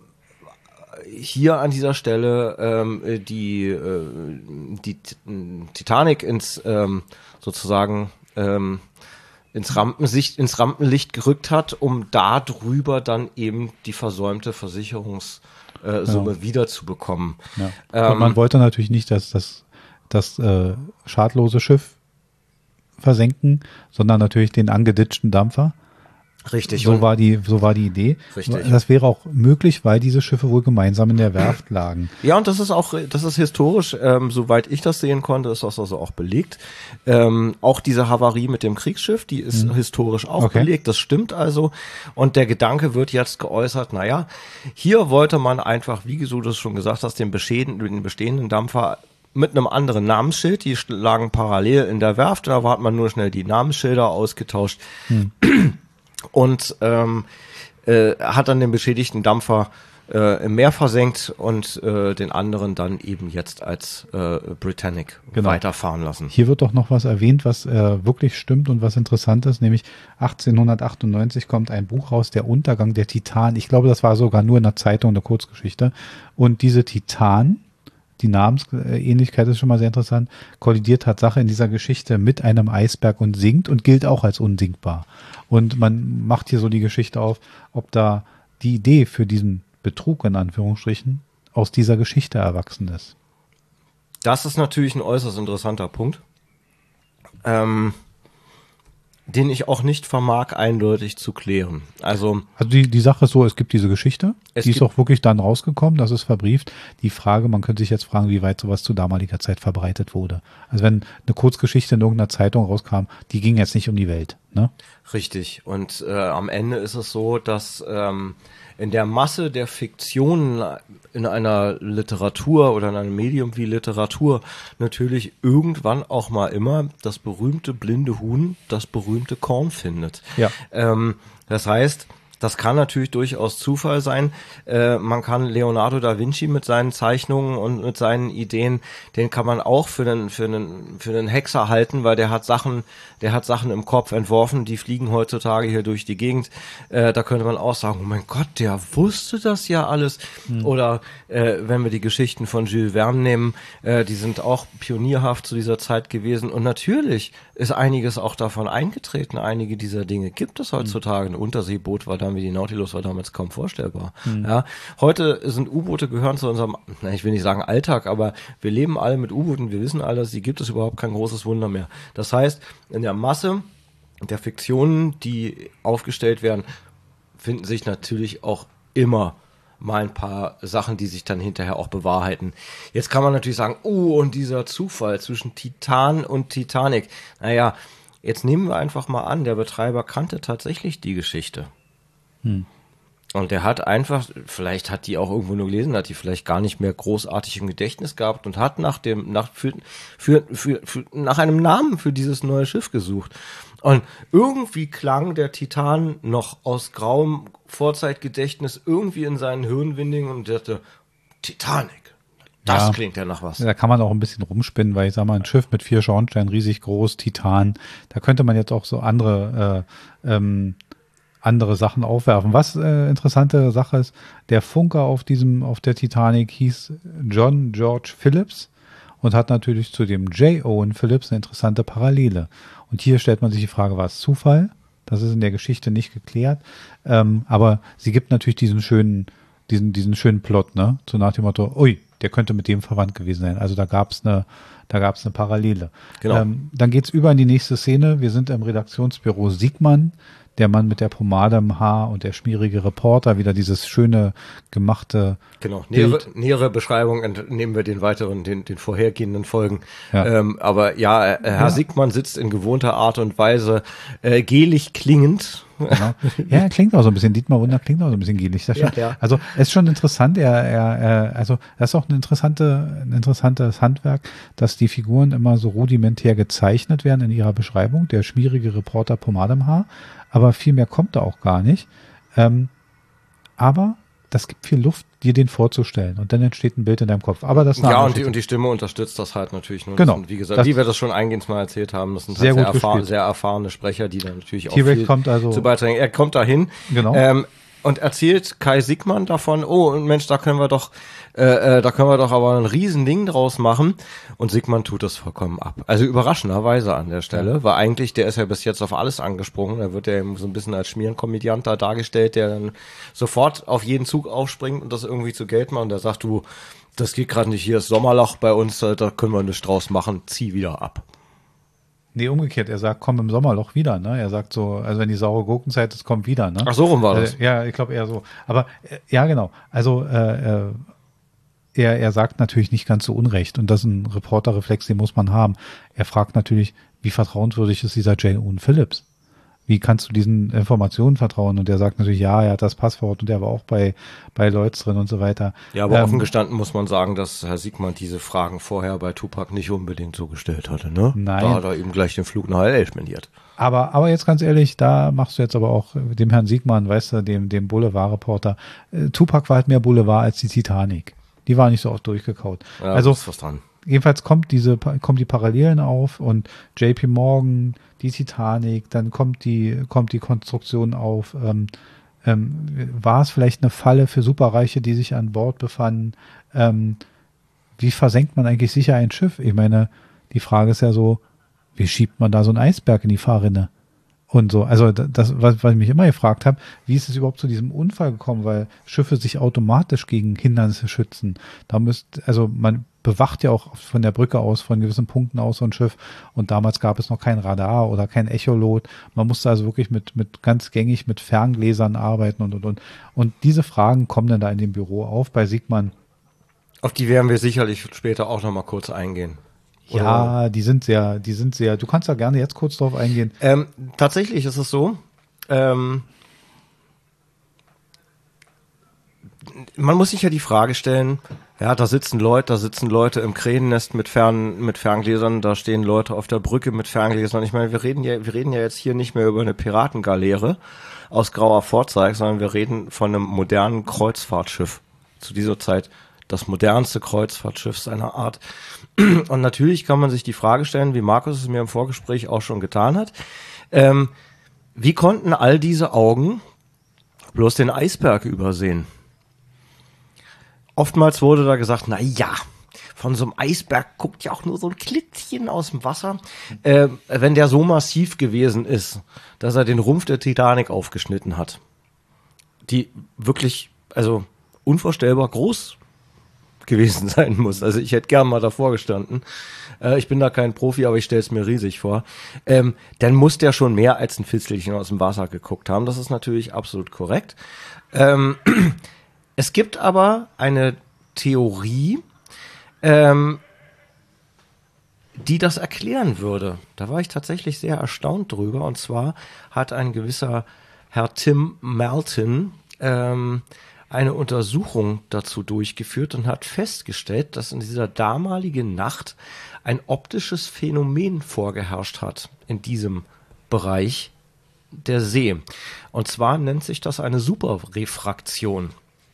hier an dieser Stelle ähm, die äh, die Titanic ins ähm, sozusagen ähm, ins Rampenlicht ins Rampenlicht gerückt hat, um darüber dann eben die versäumte Versicherungs Äh, Summe ja. wiederzubekommen. Ja. Ähm, Und man wollte natürlich nicht, dass das, das äh, schadlose Schiff versenken, sondern natürlich den angeditschten Dampfer. Richtig. So war die, so war die Idee. Richtig. Das wäre auch möglich, weil diese Schiffe wohl gemeinsam in der Werft lagen. Ja, und das ist auch, das ist historisch, ähm, soweit ich das sehen konnte, ist das also auch belegt. Ähm, auch diese Havarie mit dem Kriegsschiff, die ist hm. historisch auch okay. belegt. Das stimmt also. Und der Gedanke wird jetzt geäußert, naja, hier wollte man einfach, wie du das schon gesagt hast, den bestehenden, den bestehenden Dampfer mit einem anderen Namensschild, die lagen parallel in der Werft, da hat man nur schnell die Namensschilder ausgetauscht. Hm. Und ähm, äh, hat dann den beschädigten Dampfer äh, im Meer versenkt und äh, den anderen dann eben jetzt als äh, Britannic genau. weiterfahren lassen. Hier wird doch noch was erwähnt, was äh, wirklich stimmt und was interessant ist, nämlich achtzehnhundertachtundneunzig kommt ein Buch raus, Der Untergang der Titan. Ich glaube, das war sogar nur in der Zeitung eine Kurzgeschichte. Und diese Titan, die Namensähnlichkeit ist schon mal sehr interessant, kollidiert Tatsache in dieser Geschichte mit einem Eisberg und sinkt und gilt auch als unsinkbar. Und man macht hier so die Geschichte auf, ob da die Idee für diesen Betrug in Anführungsstrichen aus dieser Geschichte erwachsen ist. Das ist natürlich ein äußerst interessanter Punkt, ähm, den ich auch nicht vermag, eindeutig zu klären. Also, also die, die Sache ist so, es gibt diese Geschichte, die ist auch wirklich dann rausgekommen, das ist verbrieft. Die Frage, man könnte sich jetzt fragen, wie weit sowas zu damaliger Zeit verbreitet wurde. Also wenn eine Kurzgeschichte in irgendeiner Zeitung rauskam, die ging jetzt nicht um die Welt, ne? Richtig. Und äh, am Ende ist es so, dass ähm, in der Masse der Fiktionen in einer Literatur oder in einem Medium wie Literatur natürlich irgendwann auch mal immer das berühmte blinde Huhn das berühmte Korn findet. Ja. Ähm, das heißt, das kann natürlich durchaus Zufall sein. Äh, man kann Leonardo da Vinci mit seinen Zeichnungen und mit seinen Ideen, den kann man auch für einen für einen für einen Hexer halten, weil der hat Sachen, der hat Sachen im Kopf entworfen, die fliegen heutzutage hier durch die Gegend. Äh, da könnte man auch sagen, oh mein Gott, der wusste das ja alles. Hm. Oder äh, wenn wir die Geschichten von Jules Verne nehmen, äh, die sind auch pionierhaft zu dieser Zeit gewesen. Und natürlich ist einiges auch davon eingetreten. Einige dieser Dinge gibt es heutzutage. Ein Unterseeboot war da wie die Nautilus war damals kaum vorstellbar. Mhm. Ja, heute sind U-Boote gehören zu unserem, na, ich will nicht sagen Alltag, aber wir leben alle mit U-Booten, wir wissen alles, die gibt es überhaupt kein großes Wunder mehr. Das heißt, in der Masse der Fiktionen, die aufgestellt werden, finden sich natürlich auch immer mal ein paar Sachen, die sich dann hinterher auch bewahrheiten. Jetzt kann man natürlich sagen, oh, und dieser Zufall zwischen Titan und Titanic. Naja, jetzt nehmen wir einfach mal an, der Betreiber kannte tatsächlich die Geschichte. Hm. Und der hat einfach, vielleicht hat die auch irgendwo nur gelesen, hat die vielleicht gar nicht mehr großartig im Gedächtnis gehabt und hat nach dem, nach, für, für, für, für, nach einem Namen für dieses neue Schiff gesucht. Und irgendwie klang der Titan noch aus grauem Vorzeitgedächtnis irgendwie in seinen Hirnwindungen und dachte, Titanic, das ja, klingt ja nach was. Da kann man auch ein bisschen rumspinnen, weil ich sag mal, ein Schiff mit vier Schornsteinen, riesig groß, Titan, da könnte man jetzt auch so andere, äh, ähm, andere Sachen aufwerfen. Was äh, interessante Sache ist, der Funker auf diesem, auf der Titanic hieß John George Phillips und hat natürlich zu dem J. Owen Phillips eine interessante Parallele. Und hier stellt man sich die Frage, war es Zufall? Das ist in der Geschichte nicht geklärt. Ähm, aber sie gibt natürlich diesen schönen, diesen, diesen schönen Plot, ne? So nach dem Motto, ui, der könnte mit dem verwandt gewesen sein. Also da gab es eine, da gab es eine Parallele. Genau. Ähm, dann geht's über in die nächste Szene. Wir sind im Redaktionsbüro Siegmann. Der Mann mit der Pomade im Haar und der schmierige Reporter, wieder dieses schöne, gemachte Genau, nähere, nähere Beschreibung entnehmen wir den weiteren, den, den vorhergehenden Folgen. Ja. Ähm, aber ja, äh, Herr ja. Siegmann sitzt in gewohnter Art und Weise äh, gelig klingend. Genau. Ja, er klingt auch so ein bisschen, Dietmar Wunder klingt auch so ein bisschen gelig. Das ja, ja. Also es ist schon interessant, er, er, er, also das ist auch ein, interessante, ein interessantes Handwerk, dass die Figuren immer so rudimentär gezeichnet werden in ihrer Beschreibung. Der schmierige Reporter, Pomade im Haar. Aber viel mehr kommt da auch gar nicht. Ähm, aber das gibt viel Luft, dir den vorzustellen. Und dann entsteht ein Bild in deinem Kopf. Aber das Ja, und die, und die Stimme unterstützt das halt natürlich. Nur. Genau. Sind, wie gesagt, wie wir das schon eingehend mal erzählt haben, das sind halt sehr, sehr, erfahren, sehr erfahrene Sprecher, die dann natürlich auch viel kommt also zu beitragen. Er kommt dahin. Genau. Ähm, und erzählt Kai Siegmann davon, oh Mensch, da können wir doch, äh, äh, da können wir doch aber ein Riesending draus machen. Und Siegmann tut das vollkommen ab. Also überraschenderweise an der Stelle, ja. Weil eigentlich, der ist ja bis jetzt auf alles angesprungen. Da wird er so ein bisschen als Schmierenkomödiant da dargestellt, der dann sofort auf jeden Zug aufspringt und das irgendwie zu Geld macht. Und der sagt, du, das geht gerade nicht, hier ist Sommerloch bei uns, da können wir nichts draus machen, zieh wieder ab. Nee, umgekehrt. Er sagt, komm im Sommerloch wieder, ne? Er sagt so, also wenn die saure Gurkenzeit ist, kommt wieder, ne? Ach, so rum war das. Äh, ja, ich glaube eher so. Aber äh, ja, genau. Also äh, äh, er, er sagt natürlich nicht ganz so unrecht. Und das ist ein Reporterreflex, den muss man haben. Er fragt natürlich, wie vertrauenswürdig ist dieser J. Owen Phillips? Wie kannst du diesen Informationen vertrauen? Und der sagt natürlich, ja, er hat das Passwort und der war auch bei, bei Lloyds drin und so weiter. Ja, aber ähm, offen gestanden muss man sagen, dass Herr Siegmann diese Fragen vorher bei Tupac nicht unbedingt so gestellt hatte, ne? Nein. Da hat er eben gleich den Flug nach L A spendiert. Aber, aber jetzt ganz ehrlich, da machst du jetzt aber auch dem Herrn Siegmann, weißt du, dem, dem Boulevard-Reporter, äh, Tupac war halt mehr Boulevard als die Titanic. Die war nicht so oft durchgekaut. Ja, also, ist was dran. Jedenfalls kommt diese, kommen die Parallelen auf und J P Morgan, die Titanic, dann kommt die, kommt die Konstruktion auf, ähm, ähm, war es vielleicht eine Falle für Superreiche, die sich an Bord befanden? Ähm, wie versenkt man eigentlich sicher ein Schiff? Ich meine, die Frage ist ja so, wie schiebt man da so einen Eisberg in die Fahrrinne? Und so, also das, was, was ich mich immer gefragt habe, wie ist es überhaupt zu diesem Unfall gekommen, weil Schiffe sich automatisch gegen Hindernisse schützen. Da müsst, also man bewacht ja auch von der Brücke aus, von gewissen Punkten aus so ein Schiff. Und damals gab es noch kein Radar oder kein Echolot. Man musste also wirklich mit, mit ganz gängig mit Ferngläsern arbeiten und, und, und. Und diese Fragen kommen dann da in dem Büro auf bei Siegmann. Auf die werden wir sicherlich später auch noch mal kurz eingehen. Oder? Ja, die sind sehr, die sind sehr, du kannst da gerne jetzt kurz drauf eingehen. Ähm, tatsächlich ist es so, ähm, man muss sich ja die Frage stellen, ja, da sitzen Leute, da sitzen Leute im Krähennest mit Fern, mit Ferngläsern, da stehen Leute auf der Brücke mit Ferngläsern. Ich meine, wir reden ja, wir reden ja jetzt hier nicht mehr über eine Piratengaleere aus grauer Vorzeig, sondern wir reden von einem modernen Kreuzfahrtschiff. Zu dieser Zeit das modernste Kreuzfahrtschiff seiner Art. Und natürlich kann man sich die Frage stellen, wie Markus es mir im Vorgespräch auch schon getan hat, ähm, wie konnten all diese Augen bloß den Eisberg übersehen? Oftmals wurde da gesagt, na ja, von so einem Eisberg guckt ja auch nur so ein Klitzchen aus dem Wasser. Äh, wenn der so massiv gewesen ist, dass er den Rumpf der Titanic aufgeschnitten hat, die wirklich, also unvorstellbar groß gewesen sein muss. Also ich hätte gern mal davor gestanden. Äh, ich bin da kein Profi, aber ich stelle es mir riesig vor. Ähm, dann muss der schon mehr als ein Fistelchen aus dem Wasser geguckt haben. Das ist natürlich absolut korrekt. Ähm, es gibt aber eine Theorie, ähm, die das erklären würde. Da war ich tatsächlich sehr erstaunt drüber. Und zwar hat ein gewisser Herr Tim Melton ähm, eine Untersuchung dazu durchgeführt und hat festgestellt, dass in dieser damaligen Nacht ein optisches Phänomen vorgeherrscht hat in diesem Bereich der See. Und zwar nennt sich das eine Superrefraktion.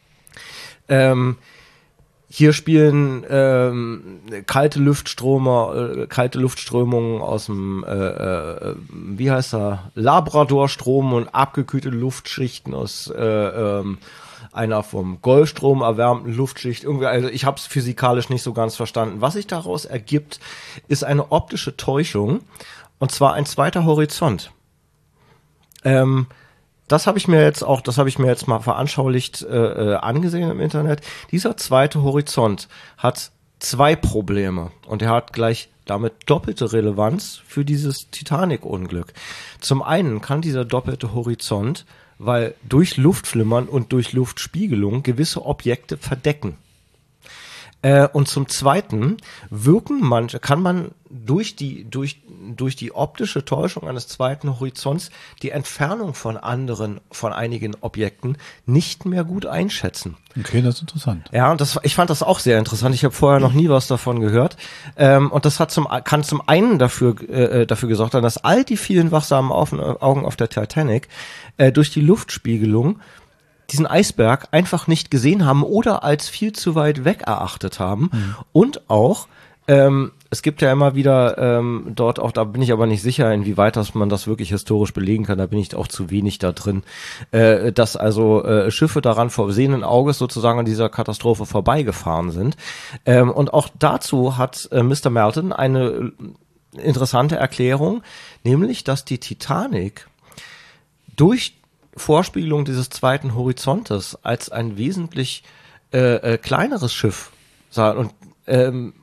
Ähm, hier spielen ähm, kalte Luftströme, äh, kalte Luftströmungen aus dem, äh, äh, wie heißt er, Labradorstrom und abgekühlte Luftschichten aus äh, ähm, einer vom Golfstrom erwärmten Luftschicht. Irgendwie, also ich habe es physikalisch nicht so ganz verstanden. Was sich daraus ergibt, ist eine optische Täuschung, und zwar ein zweiter Horizont. Ähm, das habe ich mir jetzt auch, das habe ich mir jetzt mal veranschaulicht äh, angesehen im Internet. Dieser zweite Horizont hat zwei Probleme und er hat gleich damit doppelte Relevanz für dieses Titanic-Unglück. Zum einen kann dieser doppelte Horizont, weil durch Luftflimmern und durch Luftspiegelung gewisse Objekte verdecken. Äh, und zum Zweiten wirken manche, kann man durch die, durch, durch die optische Täuschung eines zweiten Horizonts die Entfernung von anderen, von einigen Objekten nicht mehr gut einschätzen. Okay, das ist interessant. Ja, und das, ich fand das auch sehr interessant. Ich habe vorher noch nie was davon gehört. Ähm, und das hat zum, kann zum einen dafür, äh, dafür gesorgt haben, dass all die vielen wachsamen Augen auf der Titanic äh, durch die Luftspiegelung diesen Eisberg einfach nicht gesehen haben oder als viel zu weit weg erachtet haben. Mhm. Und auch, ähm, es gibt ja immer wieder ähm, dort auch, da bin ich aber nicht sicher, inwieweit das man das wirklich historisch belegen kann, da bin ich auch zu wenig da drin, äh, dass also äh, Schiffe daran vor sehenden Auges sozusagen an dieser Katastrophe vorbeigefahren sind. Ähm, und auch dazu hat äh, Mister Melton eine interessante Erklärung, nämlich, dass die Titanic durch Vorspiegelung dieses zweiten Horizontes als ein wesentlich äh, äh, kleineres Schiff sah und ähm,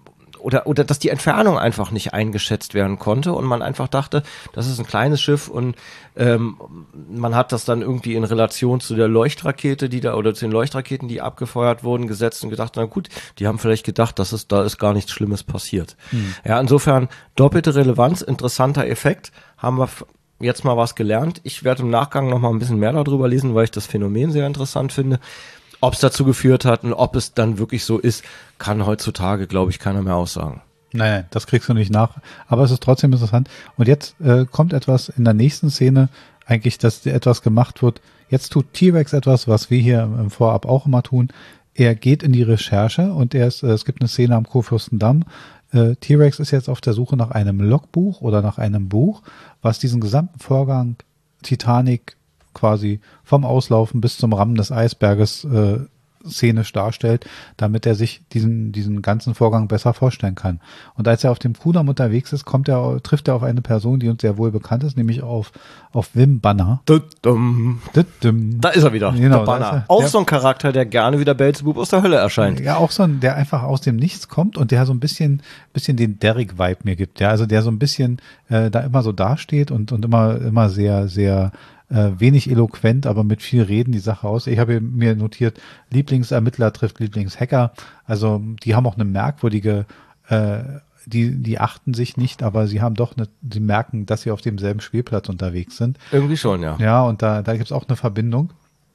oder oder dass die Entfernung einfach nicht eingeschätzt werden konnte und man einfach dachte, das ist ein kleines Schiff und ähm, man hat das dann irgendwie in Relation zu der Leuchtrakete, die da oder zu den Leuchtraketen, die abgefeuert wurden, gesetzt und gedacht, na gut, die haben vielleicht gedacht, dass es da ist gar nichts Schlimmes passiert. Hm. Ja, insofern doppelte Relevanz, interessanter Effekt, haben wir jetzt mal was gelernt. Ich werde im Nachgang noch mal ein bisschen mehr darüber lesen, weil ich das Phänomen sehr interessant finde. Ob es dazu geführt hat und ob es dann wirklich so ist, kann heutzutage, glaube ich, keiner mehr aussagen. Naja, das kriegst du nicht nach. Aber es ist trotzdem interessant. Und jetzt äh, kommt etwas in der nächsten Szene, eigentlich, dass etwas gemacht wird. Jetzt tut T-Rex etwas, was wir hier im Vorab auch immer tun. Er geht in die Recherche und er ist, äh, es gibt eine Szene am Kurfürstendamm. Äh, T-Rex ist jetzt auf der Suche nach einem Logbuch oder nach einem Buch, was diesen gesamten Vorgang Titanic quasi vom Auslaufen bis zum Rammen des Eisberges äh, szenisch darstellt, damit er sich diesen diesen ganzen Vorgang besser vorstellen kann. Und als er auf dem Kudamm unterwegs ist, kommt er, trifft er auf eine Person, die uns sehr wohl bekannt ist, nämlich auf auf Wim Banner. Dudum. Dudum. Da ist er wieder, genau, der Banner. Er, auch der, so ein Charakter, der gerne wieder Beelzebub aus der Hölle erscheint. Ja, auch so ein, der einfach aus dem Nichts kommt und der so ein bisschen bisschen den Derrick-Vibe mir gibt. Ja, also der so ein bisschen äh, da immer so dasteht und und immer immer sehr sehr Äh, wenig eloquent, aber mit viel Reden die Sache aus. Ich habe mir notiert, Lieblingsermittler trifft Lieblingshacker. Also die haben auch eine merkwürdige, äh, die die achten sich nicht, aber sie haben doch eine, sie merken, dass sie auf demselben Spielplatz unterwegs sind. Irgendwie schon, ja. Ja, und da da gibt's auch eine Verbindung.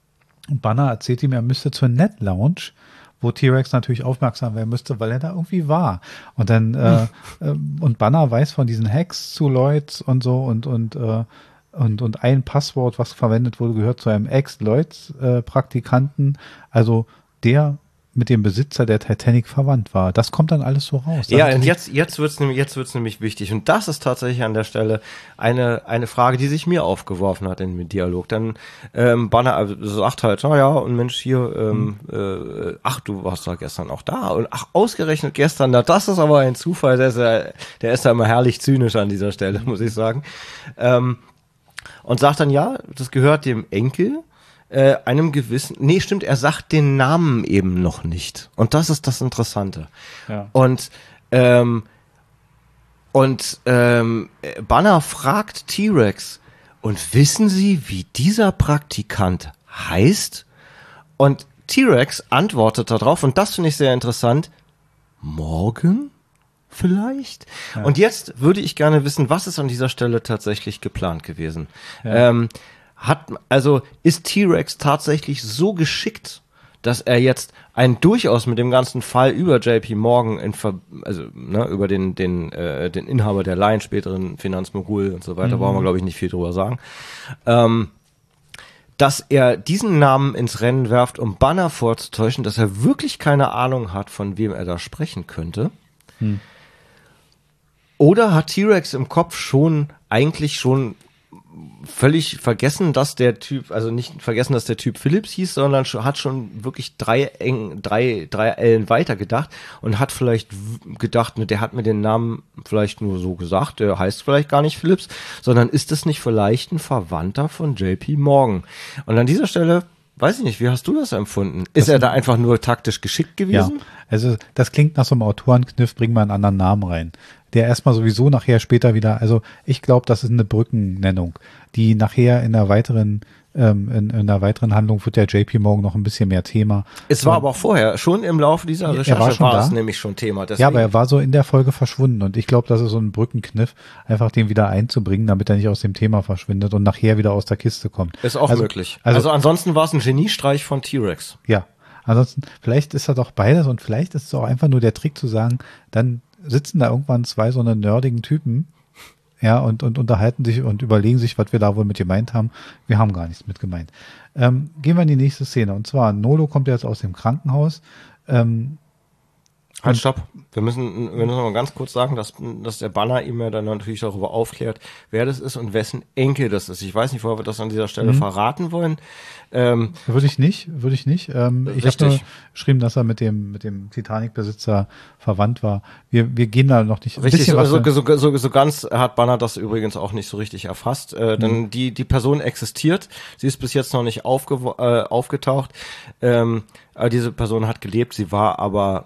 Und Banner erzählt ihm, er müsste zur Net Lounge, wo T-Rex natürlich aufmerksam werden müsste, weil er da irgendwie war. Und dann äh, äh, und Banner weiß von diesen Hacks zu Lloyds und so und und äh, Und, und ein Passwort, was verwendet wurde, gehört zu einem Ex-Lloyds-Praktikanten, also der mit dem Besitzer der Titanic verwandt war. Das kommt dann alles so raus. Ja, und jetzt, jetzt wird's nämlich, jetzt wird's nämlich wichtig. Und das ist tatsächlich an der Stelle eine, eine Frage, die sich mir aufgeworfen hat in dem Dialog. Dann, ähm, Banner sagt halt, na ja, und Mensch, hier, ähm, hm. äh, ach, du warst da gestern auch da. Und ach, ausgerechnet gestern, na, das ist aber ein Zufall. Der ist ja, der ist ja immer herrlich zynisch an dieser Stelle, muss ich sagen. Ähm, Und sagt dann, ja, das gehört dem Enkel, äh, einem gewissen, nee, stimmt, er sagt den Namen eben noch nicht. Und das ist das Interessante. Ja. Und, ähm, und ähm, Banner fragt T-Rex, und wissen Sie, wie dieser Praktikant heißt? Und T-Rex antwortet darauf, und das finde ich sehr interessant, Morgan? Vielleicht. Ja. Und jetzt würde ich gerne wissen, was ist an dieser Stelle tatsächlich geplant gewesen? Ja. Ähm, hat, also ist T-Rex tatsächlich so geschickt, dass er jetzt einen durchaus mit dem ganzen Fall über J P Morgan, in Ver, also ne, über den den äh, den Inhaber der Line, späteren Finanzmogul und so weiter, mhm. brauchen wir glaube ich nicht viel drüber sagen, ähm, dass er diesen Namen ins Rennen werft, um Banner vorzutäuschen, dass er wirklich keine Ahnung hat, von wem er da sprechen könnte. Hm. Oder hat T-Rex im Kopf schon eigentlich schon völlig vergessen, dass der Typ, also nicht vergessen, dass der Typ Phillips hieß, sondern schon, hat schon wirklich drei eng, drei, drei Ellen weiter gedacht und hat vielleicht gedacht, ne, der hat mir den Namen vielleicht nur so gesagt, der heißt vielleicht gar nicht Phillips, sondern ist es nicht vielleicht ein Verwandter von J P Morgan? Und an dieser Stelle, weiß ich nicht, wie hast du das empfunden? Ist das er da einfach nur taktisch geschickt gewesen? Ja, also das klingt nach so einem Autorenkniff, bring mal einen anderen Namen rein. Der erstmal sowieso nachher später wieder, also ich glaube, das ist eine Brückennennung, die nachher in der weiteren ähm, in, in der weiteren Handlung wird der J P Morgan noch ein bisschen mehr Thema. Es war ähm, aber auch vorher, schon im Laufe dieser Recherche war, war es nämlich schon Thema. Deswegen. Ja, aber er war so in der Folge verschwunden und ich glaube, das ist so ein Brückenkniff, einfach den wieder einzubringen, damit er nicht aus dem Thema verschwindet und nachher wieder aus der Kiste kommt. Ist auch also, möglich. Also, also ansonsten war es ein Geniestreich von T-Rex. Ja, ansonsten, vielleicht ist das doch beides und vielleicht ist es auch einfach nur der Trick zu sagen, dann sitzen da irgendwann zwei so eine nerdigen Typen, ja, und, und unterhalten sich und überlegen sich, was wir da wohl mit gemeint haben. Wir haben gar nichts mit gemeint. Ähm, gehen wir in die nächste Szene. Und zwar, Nolo kommt jetzt aus dem Krankenhaus. Ähm, Halt, stopp. Wir müssen, wir müssen noch mal ganz kurz sagen, dass, dass der Banner ihm ja dann natürlich darüber aufklärt, wer das ist und wessen Enkel das ist. Ich weiß nicht, wo wir das an dieser Stelle mhm. verraten wollen. Ähm, würde ich nicht, würde ich nicht. Ähm, ich habe nur geschrieben, dass er mit dem mit dem Titanic-Besitzer verwandt war. Wir wir gehen da noch nicht. Richtig, so, so, so, so, so ganz hat Banner das übrigens auch nicht so richtig erfasst. Äh, mhm. Denn die die Person existiert. Sie ist bis jetzt noch nicht aufge, äh, aufgetaucht. Ähm, aber diese Person hat gelebt. Sie war aber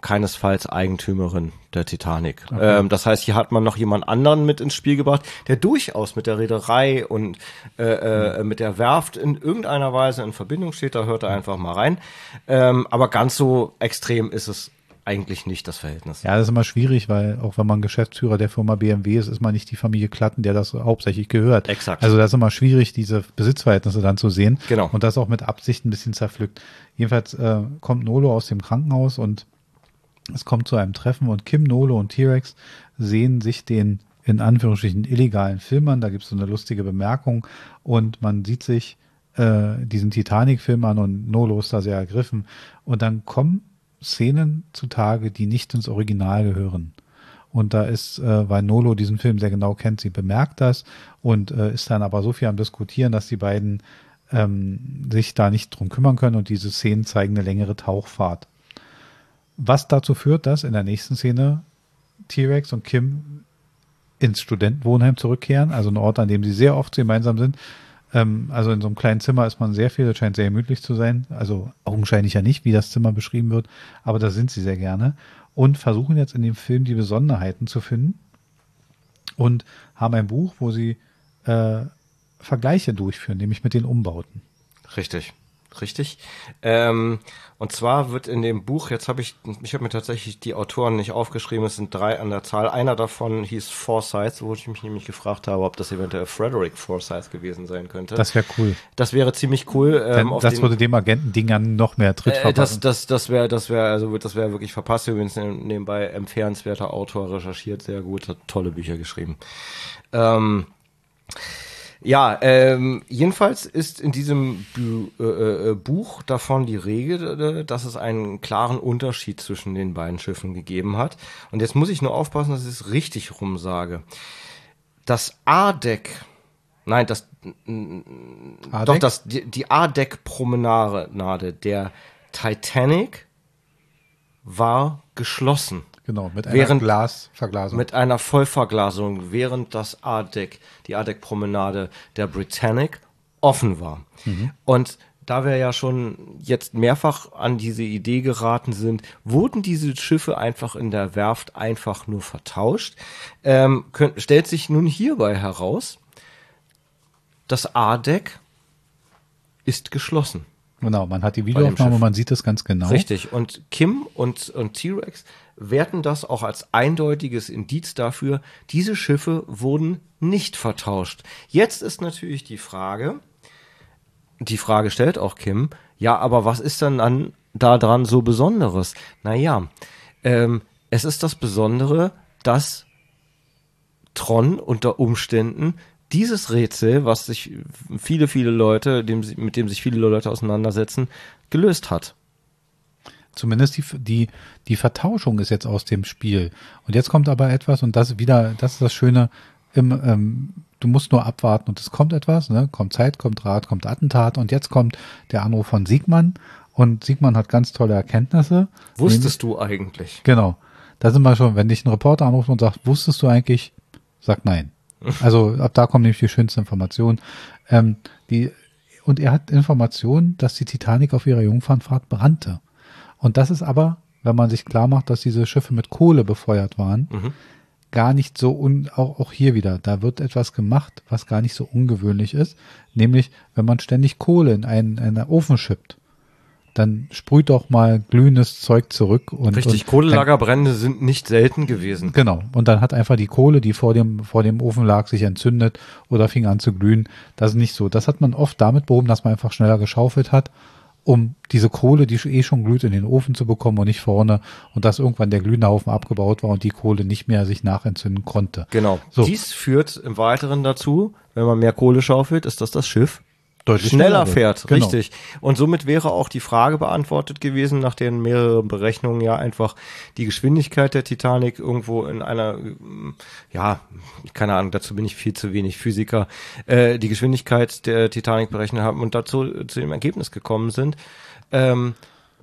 keinesfalls Eigentümerin der Titanic. Okay. Ähm, das heißt, hier hat man noch jemand anderen mit ins Spiel gebracht, der durchaus mit der Reederei und äh, äh, mit der Werft in irgendeiner Weise in Verbindung steht. Da hört er einfach mal rein. Ähm, aber ganz so extrem ist es eigentlich nicht, das Verhältnis. Ja, das ist immer schwierig, weil auch wenn man Geschäftsführer der Firma B M W ist, ist man nicht die Familie Klatten, der das hauptsächlich gehört. Exakt. Also das ist immer schwierig, diese Besitzverhältnisse dann zu sehen. Genau. Und das auch mit Absicht ein bisschen zerpflückt. Jedenfalls äh, kommt Nolo aus dem Krankenhaus und es kommt zu einem Treffen und Kim, Nolo und T-Rex sehen sich den in Anführungsstrichen illegalen Film an. Da gibt es so eine lustige Bemerkung und man sieht sich äh, diesen Titanic-Film an und Nolo ist da sehr ergriffen. Und dann kommen Szenen zutage, die nicht ins Original gehören. Und da ist, äh, weil Nolo diesen Film sehr genau kennt, sie bemerkt das und äh, ist dann aber so viel am Diskutieren, dass die beiden ähm, sich da nicht drum kümmern können und diese Szenen zeigen eine längere Tauchfahrt. Was dazu führt, dass in der nächsten Szene T-Rex und Kim ins Studentenwohnheim zurückkehren, also ein Ort, an dem sie sehr oft gemeinsam sind. Ähm, also in so einem kleinen Zimmer ist man sehr viel, das scheint sehr gemütlich zu sein, also augenscheinlich ja nicht, wie das Zimmer beschrieben wird, aber da sind sie sehr gerne und versuchen jetzt in dem Film die Besonderheiten zu finden und haben ein Buch, wo sie äh, Vergleiche durchführen, nämlich mit den Umbauten. Richtig. Richtig. Ähm, und zwar wird in dem Buch, jetzt habe ich, ich habe mir tatsächlich die Autoren nicht aufgeschrieben, es sind drei an der Zahl. Einer davon hieß Forsyth, wo ich mich nämlich gefragt habe, ob das eventuell Frederick Forsyth gewesen sein könnte. Das wäre cool. Das wäre ziemlich cool. Ähm, das den, würde dem Agenten-Ding an noch mehr Tritt äh, verpassen. Das, das, das wäre, das wäre, also das wäre wirklich verpasst. Übrigens nebenbei empfehlenswerter Autor, recherchiert sehr gut, hat tolle Bücher geschrieben. Ähm, Ja, ähm, jedenfalls ist in diesem Bu- äh, äh, Buch davon die Rede, dass es einen klaren Unterschied zwischen den beiden Schiffen gegeben hat. Und jetzt muss ich nur aufpassen, dass ich es richtig rum sage. Das A-Deck, nein, das, A-Deck? doch, das, die, die A-Deck-Promenade der Titanic war geschlossen. Genau, mit einer während, Glasverglasung. Mit einer Vollverglasung, während das A-Deck, die A-Deck-Promenade der Britannic offen war. Mhm. Und da wir ja schon jetzt mehrfach an diese Idee geraten sind, wurden diese Schiffe einfach in der Werft einfach nur vertauscht, ähm, könnt, stellt sich nun hierbei heraus, das A-Deck ist geschlossen. Genau, man hat die Videoaufnahme, man sieht das ganz genau. Richtig, und Kim und, und T-Rex werten das auch als eindeutiges Indiz dafür, diese Schiffe wurden nicht vertauscht. Jetzt ist natürlich die Frage, die Frage stellt auch Kim, ja, aber was ist denn an, da dran so Besonderes? Naja, ähm, es ist das Besondere, dass Tron unter Umständen dieses Rätsel, was sich viele, viele Leute, dem, mit dem sich viele Leute auseinandersetzen, gelöst hat. Zumindest die, die, die Vertauschung ist jetzt aus dem Spiel. Und jetzt kommt aber etwas, und das wieder, das ist das Schöne, im, ähm, du musst nur abwarten und es kommt etwas, ne? Kommt Zeit, kommt Rat, kommt Attentat und jetzt kommt der Anruf von Siegmann und Siegmann hat ganz tolle Erkenntnisse. Wusstest nämlich, du eigentlich? Genau. Da sind wir schon, wenn dich ein Reporter anruft und sagt, wusstest du eigentlich? Sag nein. Also ab da kommen nämlich die schönsten Informationen. Ähm, die, und er hat Informationen, dass die Titanic auf ihrer Jungfernfahrt brannte. Und das ist aber, wenn man sich klar macht, dass diese Schiffe mit Kohle befeuert waren, mhm. gar nicht so, un, auch, auch hier wieder, da wird etwas gemacht, was gar nicht so ungewöhnlich ist, nämlich, wenn man ständig Kohle in einen, einen Ofen schippt, dann sprüht doch mal glühendes Zeug zurück. Und, Richtig, und Kohlelagerbrände dann, sind nicht selten gewesen. Genau, und dann hat einfach die Kohle, die vor dem, vor dem Ofen lag, sich entzündet oder fing an zu glühen. Das ist nicht so. Das hat man oft damit behoben, dass man einfach schneller geschaufelt hat, um diese Kohle, die eh schon glüht, in den Ofen zu bekommen und nicht vorne und dass irgendwann der glühende Haufen abgebaut war und die Kohle nicht mehr sich nachentzünden konnte. Genau. So. Dies führt im Weiteren dazu, wenn man mehr Kohle schaufelt, ist das das Schiff deutlich schneller fährt, genau. Richtig. Und somit wäre auch die Frage beantwortet gewesen, nach denen mehrere Berechnungen ja einfach die Geschwindigkeit der Titanic irgendwo in einer, ja, keine Ahnung, dazu bin ich viel zu wenig Physiker, äh, die Geschwindigkeit der Titanic berechnet haben und dazu zu dem Ergebnis gekommen sind, ähm,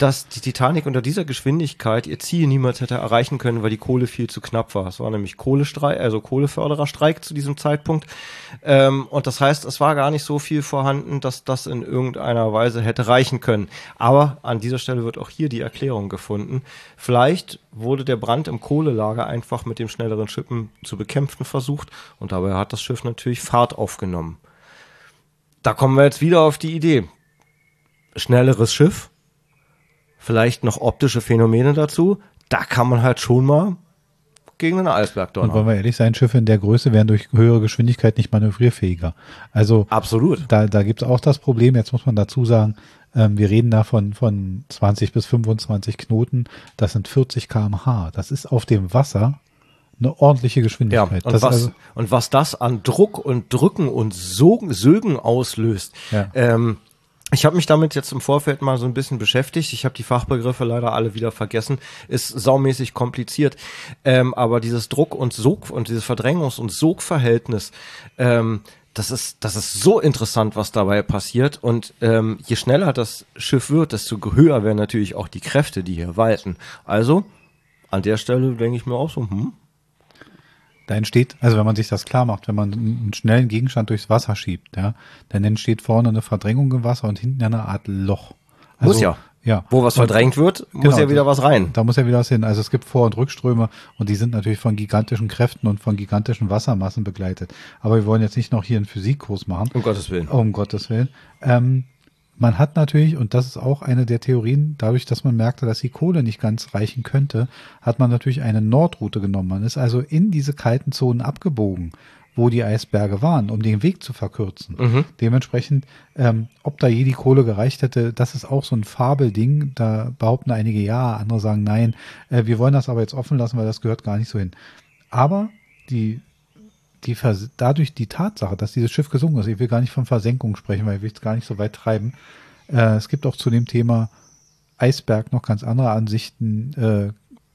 dass die Titanic unter dieser Geschwindigkeit ihr Ziel niemals hätte erreichen können, weil die Kohle viel zu knapp war. Es war nämlich Kohlestreik, also Kohlefördererstreik zu diesem Zeitpunkt. Ähm, und das heißt, es war gar nicht so viel vorhanden, dass das in irgendeiner Weise hätte reichen können. Aber an dieser Stelle wird auch hier die Erklärung gefunden. Vielleicht wurde der Brand im Kohlelager einfach mit dem schnelleren Schiffen zu bekämpfen versucht und dabei hat das Schiff natürlich Fahrt aufgenommen. Da kommen wir jetzt wieder auf die Idee. Schnelleres Schiff, vielleicht noch optische Phänomene dazu, da kann man halt schon mal gegen einen Eisberg donnern. Und wollen wir ehrlich sein, Schiffe in der Größe werden durch höhere Geschwindigkeit nicht manövrierfähiger. Also absolut. Da, da gibt es auch das Problem, jetzt muss man dazu sagen, ähm, wir reden da von, von zwanzig bis fünfundzwanzig Knoten, das sind vierzig Kilometer pro Stunde. Das ist auf dem Wasser eine ordentliche Geschwindigkeit. Ja, und, das was, also, und was das an Druck und Drücken und Sogen, Sögen auslöst, ja. ähm, ich habe mich damit jetzt im Vorfeld mal so ein bisschen beschäftigt. Ich habe die Fachbegriffe leider alle wieder vergessen. Ist saumäßig kompliziert. Ähm, aber dieses Druck- und Sog- und dieses Verdrängungs- und Sogverhältnis, ähm, das ist, das ist so interessant, was dabei passiert. Und ähm, je schneller das Schiff wird, desto höher werden natürlich auch die Kräfte, die hier walten. Also, an der Stelle denke ich mir auch so, hm, da entsteht, also wenn man sich das klar macht, wenn man einen schnellen Gegenstand durchs Wasser schiebt, ja, dann entsteht vorne eine Verdrängung im Wasser und hinten eine Art Loch. Also, muss ja. Ja. Wo was verdrängt wird, muss genau, ja wieder was rein. Da muss ja wieder was hin. Also es gibt Vor- und Rückströme und die sind natürlich von gigantischen Kräften und von gigantischen Wassermassen begleitet. Aber wir wollen jetzt nicht noch hier einen Physikkurs machen. Um Gottes Willen. Um Gottes Willen. Ähm, man hat natürlich, und das ist auch eine der Theorien, dadurch, dass man merkte, dass die Kohle nicht ganz reichen könnte, hat man natürlich eine Nordroute genommen. Man ist also in diese kalten Zonen abgebogen, wo die Eisberge waren, um den Weg zu verkürzen. Mhm. Dementsprechend, ähm, ob da je die Kohle gereicht hätte, das ist auch so ein Fabelding. Da behaupten einige ja, andere sagen nein. Äh, wir wollen das aber jetzt offen lassen, weil das gehört gar nicht so hin. Aber die Die Vers- dadurch die Tatsache, dass dieses Schiff gesunken ist, ich will gar nicht von Versenkung sprechen, weil ich will es gar nicht so weit treiben. Äh, es gibt auch zu dem Thema Eisberg noch ganz andere Ansichten. Äh,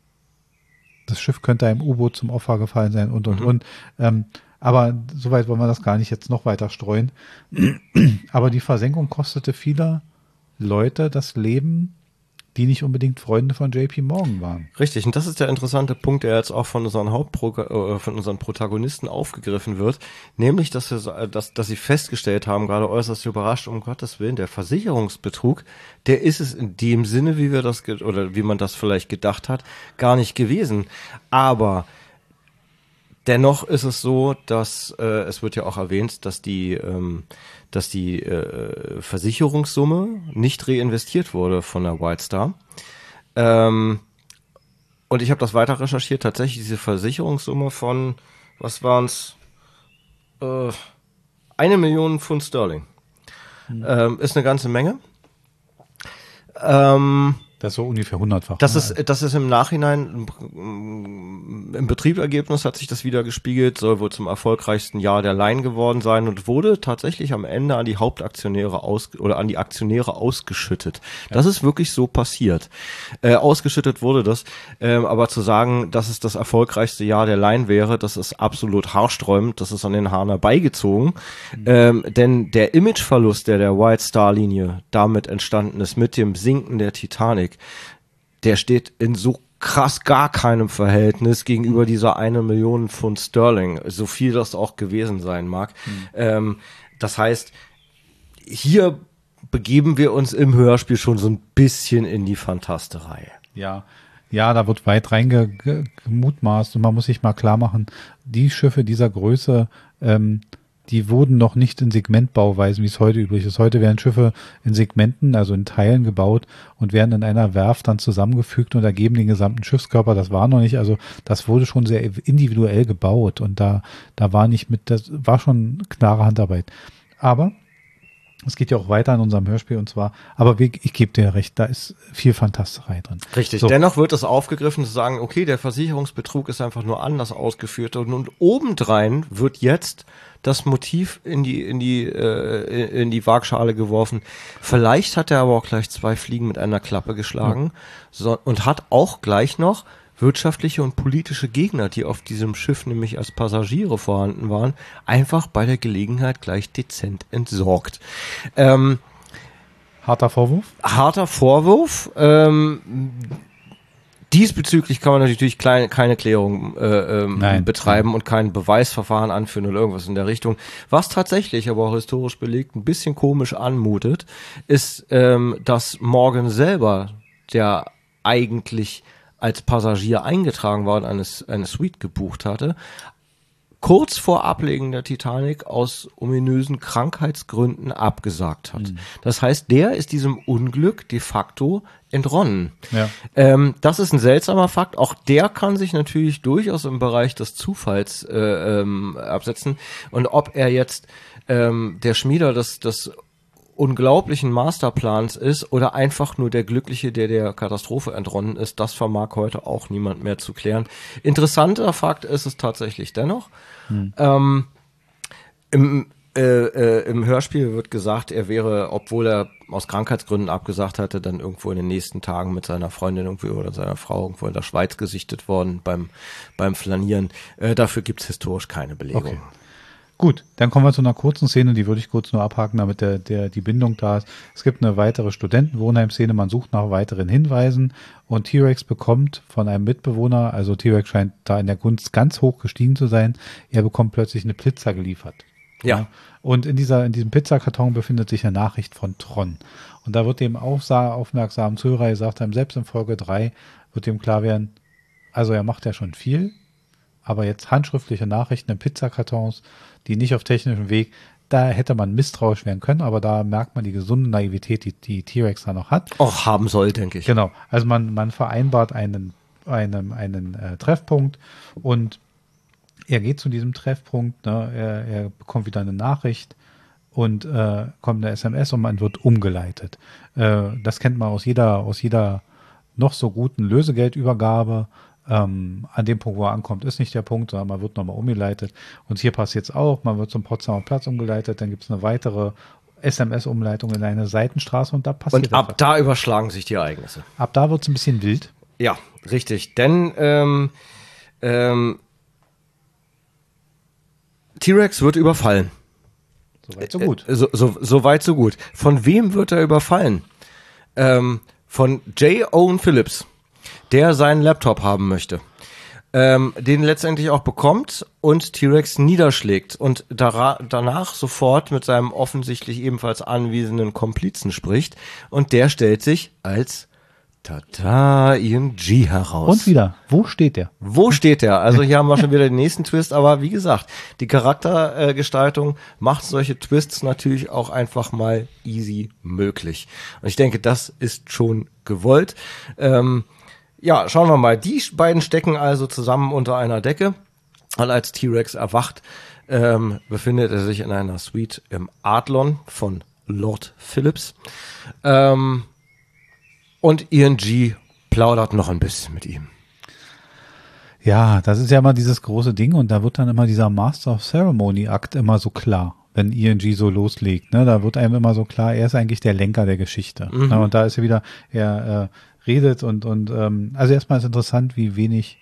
das Schiff könnte einem U-Boot zum Opfer gefallen sein und, und, Mhm. und. Ähm, aber soweit wollen wir das gar nicht jetzt noch weiter streuen. Aber die Versenkung kostete vieler Leute das Leben, die nicht unbedingt Freunde von J P Morgan waren. Richtig, und das ist der interessante Punkt, der jetzt auch von unseren Hauptpro äh, von unseren Protagonisten aufgegriffen wird, nämlich, dass, wir, dass, dass sie festgestellt haben, gerade äußerst überrascht, um Gottes Willen, der Versicherungsbetrug, der ist es in dem Sinne, wie wir das ge- oder wie man das vielleicht gedacht hat, gar nicht gewesen. Aber dennoch ist es so, dass äh, es wird ja auch erwähnt, dass die ähm, dass die äh, Versicherungssumme nicht reinvestiert wurde von der White Star. Ähm, und ich habe das weiter recherchiert. Tatsächlich diese Versicherungssumme von, was waren's? Äh, eine Million Pfund Sterling. Mhm. Ähm, ist eine ganze Menge. Ähm, Das ist so ungefähr hundertfach. Das ist, das ist im Nachhinein, im Betriebsergebnis hat sich das wieder gespiegelt, soll wohl zum erfolgreichsten Jahr der Line geworden sein und wurde tatsächlich am Ende an die Hauptaktionäre aus, oder an die Aktionäre ausgeschüttet. Ja. Das ist wirklich so passiert. Äh, ausgeschüttet wurde das, ähm, aber zu sagen, dass es das erfolgreichste Jahr der Line wäre, das ist absolut haarsträubend, das ist an den Haaren herbeigezogen, mhm. ähm, denn der Imageverlust, der der White Star Linie damit entstanden ist, mit dem Sinken der Titanic, der steht in so krass gar keinem Verhältnis gegenüber dieser eine Million Pfund Sterling, so viel das auch gewesen sein mag. Mhm. Ähm, das heißt, hier begeben wir uns im Hörspiel schon so ein bisschen in die Fantasterei. Ja, ja, da wird weit reingemutmaßt und man muss sich mal klar machen, die Schiffe dieser Größe, ähm, die wurden noch nicht in Segmentbauweisen, wie es heute üblich ist. Heute werden Schiffe in Segmenten, also in Teilen gebaut und werden in einer Werft dann zusammengefügt und ergeben den gesamten Schiffskörper. Das war noch nicht, also das wurde schon sehr individuell gebaut und da, da war nicht mit, das war schon klare Handarbeit. Aber es geht ja auch weiter in unserem Hörspiel und zwar, aber ich, ich gebe dir recht, da ist viel Fantasterei drin. Richtig, so. Dennoch wird es aufgegriffen zu sagen, okay, der Versicherungsbetrug ist einfach nur anders ausgeführt und, und obendrein wird jetzt das Motiv in die in die äh, in die Waagschale geworfen. Vielleicht hat er aber auch gleich zwei Fliegen mit einer Klappe geschlagen, ja. so, und hat auch gleich noch wirtschaftliche und politische Gegner, die auf diesem Schiff nämlich als Passagiere vorhanden waren, einfach bei der Gelegenheit gleich dezent entsorgt. Ähm, Harter Vorwurf? Harter Vorwurf. Ähm, diesbezüglich kann man natürlich kleine, keine Klärung äh, ähm, betreiben und kein Beweisverfahren anführen oder irgendwas in der Richtung. Was tatsächlich, aber auch historisch belegt, ein bisschen komisch anmutet, ist, ähm, dass Morgan selber, der eigentlich als Passagier eingetragen war und eine, eine Suite gebucht hatte, kurz vor Ablegen der Titanic aus ominösen Krankheitsgründen abgesagt hat. Mhm. Das heißt, der ist diesem Unglück de facto entronnen. Ja. Ähm, das ist ein seltsamer Fakt. Auch der kann sich natürlich durchaus im Bereich des Zufalls äh, ähm, absetzen. Und ob er jetzt ähm, der Schmieder des, des unglaublichen Masterplans ist oder einfach nur der Glückliche, der der Katastrophe entronnen ist, das vermag heute auch niemand mehr zu klären. Interessanter Fakt ist es tatsächlich dennoch. Hm. Ähm, im, äh, äh, im Hörspiel wird gesagt, er wäre, obwohl er aus Krankheitsgründen abgesagt hatte, dann irgendwo in den nächsten Tagen mit seiner Freundin irgendwie oder seiner Frau irgendwo in der Schweiz gesichtet worden beim, beim Flanieren. Äh, dafür gibt es historisch keine Belegung. Okay. Gut, dann kommen wir zu einer kurzen Szene, die würde ich kurz nur abhaken, damit der, der, die Bindung da ist. Es gibt eine weitere Studentenwohnheim-Szene, man sucht nach weiteren Hinweisen und T-Rex bekommt von einem Mitbewohner, also T-Rex scheint da in der Gunst ganz hoch gestiegen zu sein, er bekommt plötzlich eine Pizza geliefert. Ja. ja. Und in dieser, in diesem Pizzakarton befindet sich eine Nachricht von Tron. Und da wird dem aufmerksamen Zuhörer gesagt, selbst in Folge drei wird dem klar werden, also er macht ja schon viel, aber jetzt handschriftliche Nachrichten in Pizzakartons, die nicht auf technischem Weg, da hätte man misstrauisch werden können, aber da merkt man die gesunde Naivität, die die T-Rex da noch hat. Auch haben soll, denke ich. Genau, also man man vereinbart einen einen einen äh, Treffpunkt und er geht zu diesem Treffpunkt, ne, er, er bekommt wieder eine Nachricht und äh, kommt eine S M S und man wird umgeleitet. Äh, das kennt man aus jeder aus jeder noch so guten Lösegeldübergabe. Ähm, an dem Punkt, wo er ankommt, ist nicht der Punkt, sondern man wird nochmal umgeleitet. Und hier passiert es auch, man wird zum Potsdamer Platz umgeleitet, dann gibt es eine weitere S M S-Umleitung in eine Seitenstraße und da passiert Und ab etwas. Da überschlagen sich die Ereignisse. Ab da wird es ein bisschen wild. Ja, richtig, denn ähm, ähm, T-Rex wird überfallen. Soweit so gut. Äh, so, so, so weit, so gut. Von wem wird er überfallen? Ähm, von J. Owen Phillips, der seinen Laptop haben möchte, ähm, den letztendlich auch bekommt und T-Rex niederschlägt und dara- danach sofort mit seinem offensichtlich ebenfalls anwesenden Komplizen spricht und der stellt sich als Tata Ian G heraus. Und wieder, wo steht der? Wo steht der? Also hier haben wir schon wieder den nächsten Twist, aber wie gesagt, die Charaktergestaltung äh, macht solche Twists natürlich auch einfach mal easy möglich. Und ich denke, das ist schon gewollt. Ähm, Ja, schauen wir mal. Die beiden stecken also zusammen unter einer Decke. Und als T-Rex erwacht, ähm, befindet er sich in einer Suite im Adlon von Lord Phillips. Ähm, und Ian G plaudert noch ein bisschen mit ihm. Ja, das ist ja immer dieses große Ding und da wird dann immer dieser Master of Ceremony Akt immer so klar, wenn Ian G so loslegt. Ne? Da wird einem immer so klar, er ist eigentlich der Lenker der Geschichte. Mhm. Ne? Und da ist er wieder, er äh, redet und, und ähm, also erstmal ist interessant, wie wenig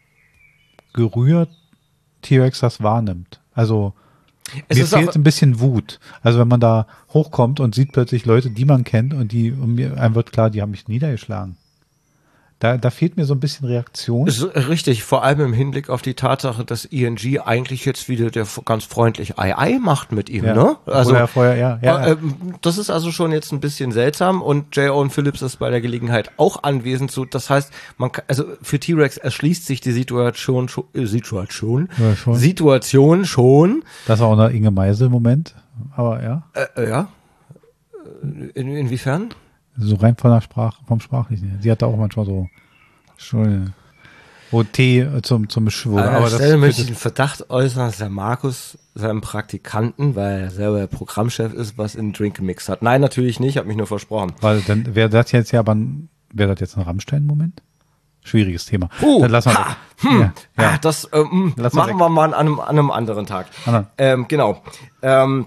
gerührt T-Rex das wahrnimmt. Also es mir fehlt ein bisschen Wut. Also wenn man da hochkommt und sieht plötzlich Leute, die man kennt und die, und mir einem wird klar, die haben mich niedergeschlagen. Da, da fehlt mir so ein bisschen Reaktion. Ist richtig, vor allem im Hinblick auf die Tatsache, dass Ian G eigentlich jetzt wieder der ganz freundlich Ei Ei macht mit ihm, ja. ne? Also ja, vorher, ja, ja, äh, das ist also schon jetzt ein bisschen seltsam und J. Owen Phillips ist bei der Gelegenheit auch anwesend. So, das heißt, man kann, also für T-Rex erschließt sich die Situation schon, äh, Situation, ja, schon. Situation schon. Das war auch noch Inge Meisel im Moment, aber ja. Äh, ja. In, inwiefern? So rein von der Sprache, vom Sprachlichen. Sie hatte auch manchmal so schon wo T zum zum Schwur. Aber das Stelle möchte ich den Verdacht äußern, dass der Markus seinem Praktikanten, weil er selber der Programmchef ist, was in Drink Mix hat. Nein, natürlich nicht, habe mich nur versprochen. Weil dann wäre das jetzt ja, aber wäre das jetzt ein Rammstein-Moment? Schwieriges Thema. Uh, dann lassen wir ha, hm, ja, ja. Das ähm, machen wir mal an einem, an einem anderen Tag. Ah, ähm, genau. Ähm,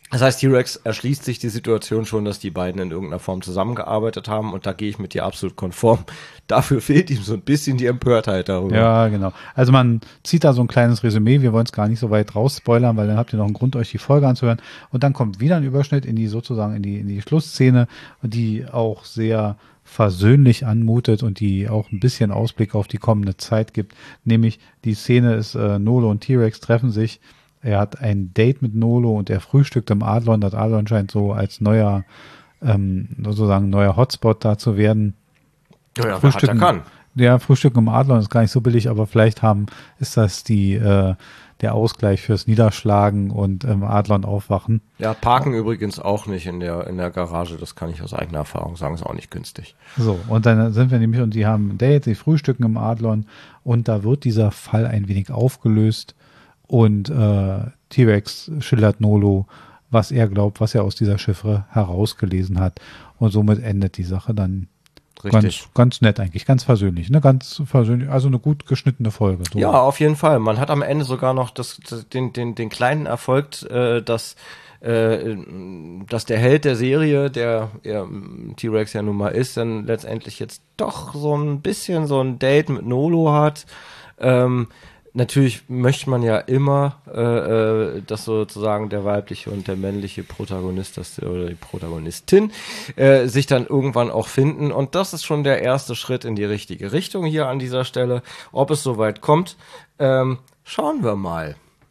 Das heißt, T-Rex erschließt sich die Situation schon, dass die beiden in irgendeiner Form zusammengearbeitet haben und da gehe ich mit dir absolut konform. Dafür fehlt ihm so ein bisschen die Empörtheit darüber. Ja, genau. Also man zieht da so ein kleines Resümee, wir wollen es gar nicht so weit rausspoilern, weil dann habt ihr noch einen Grund, euch die Folge anzuhören. Und dann kommt wieder ein Überschnitt in die sozusagen in die, in die Schlussszene, die auch sehr versöhnlich anmutet und die auch ein bisschen Ausblick auf die kommende Zeit gibt. Nämlich die Szene ist, äh, Nolo und T-Rex treffen sich. Er hat ein Date mit Nolo und er frühstückt im Adlon. Das Adlon scheint so als neuer, ähm, sozusagen neuer Hotspot da zu werden. Ja, ja, Frühstücken, hat er kann. Ja, Frühstücken im Adlon ist gar nicht so billig, aber vielleicht haben, ist das die, äh, der Ausgleich fürs Niederschlagen und im Adlon aufwachen. Ja, parken ja. Übrigens auch nicht in der, in der Garage. Das kann ich aus eigener Erfahrung sagen, ist auch nicht günstig. So, und dann sind wir nämlich, und die haben ein Date, sie frühstücken im Adlon und da wird dieser Fall ein wenig aufgelöst. Und äh, T-Rex schildert Nolo, was er glaubt, was er aus dieser Chiffre herausgelesen hat. Und somit endet die Sache dann Richtig. Ganz, ganz nett eigentlich, ganz versöhnlich, ne, ganz versöhnlich, also eine gut geschnittene Folge. So. Ja, auf jeden Fall. Man hat am Ende sogar noch das, das, den, den, den kleinen Erfolg, äh, dass, äh, dass der Held der Serie, der ja, T-Rex ja nun mal ist, dann letztendlich jetzt doch so ein bisschen so ein Date mit Nolo hat. Ähm, Natürlich möchte man ja immer, äh, dass sozusagen der weibliche und der männliche Protagonist das, oder die Protagonistin äh, sich dann irgendwann auch finden. Und das ist schon der erste Schritt in die richtige Richtung hier an dieser Stelle. Ob es soweit kommt, ähm, schauen wir mal.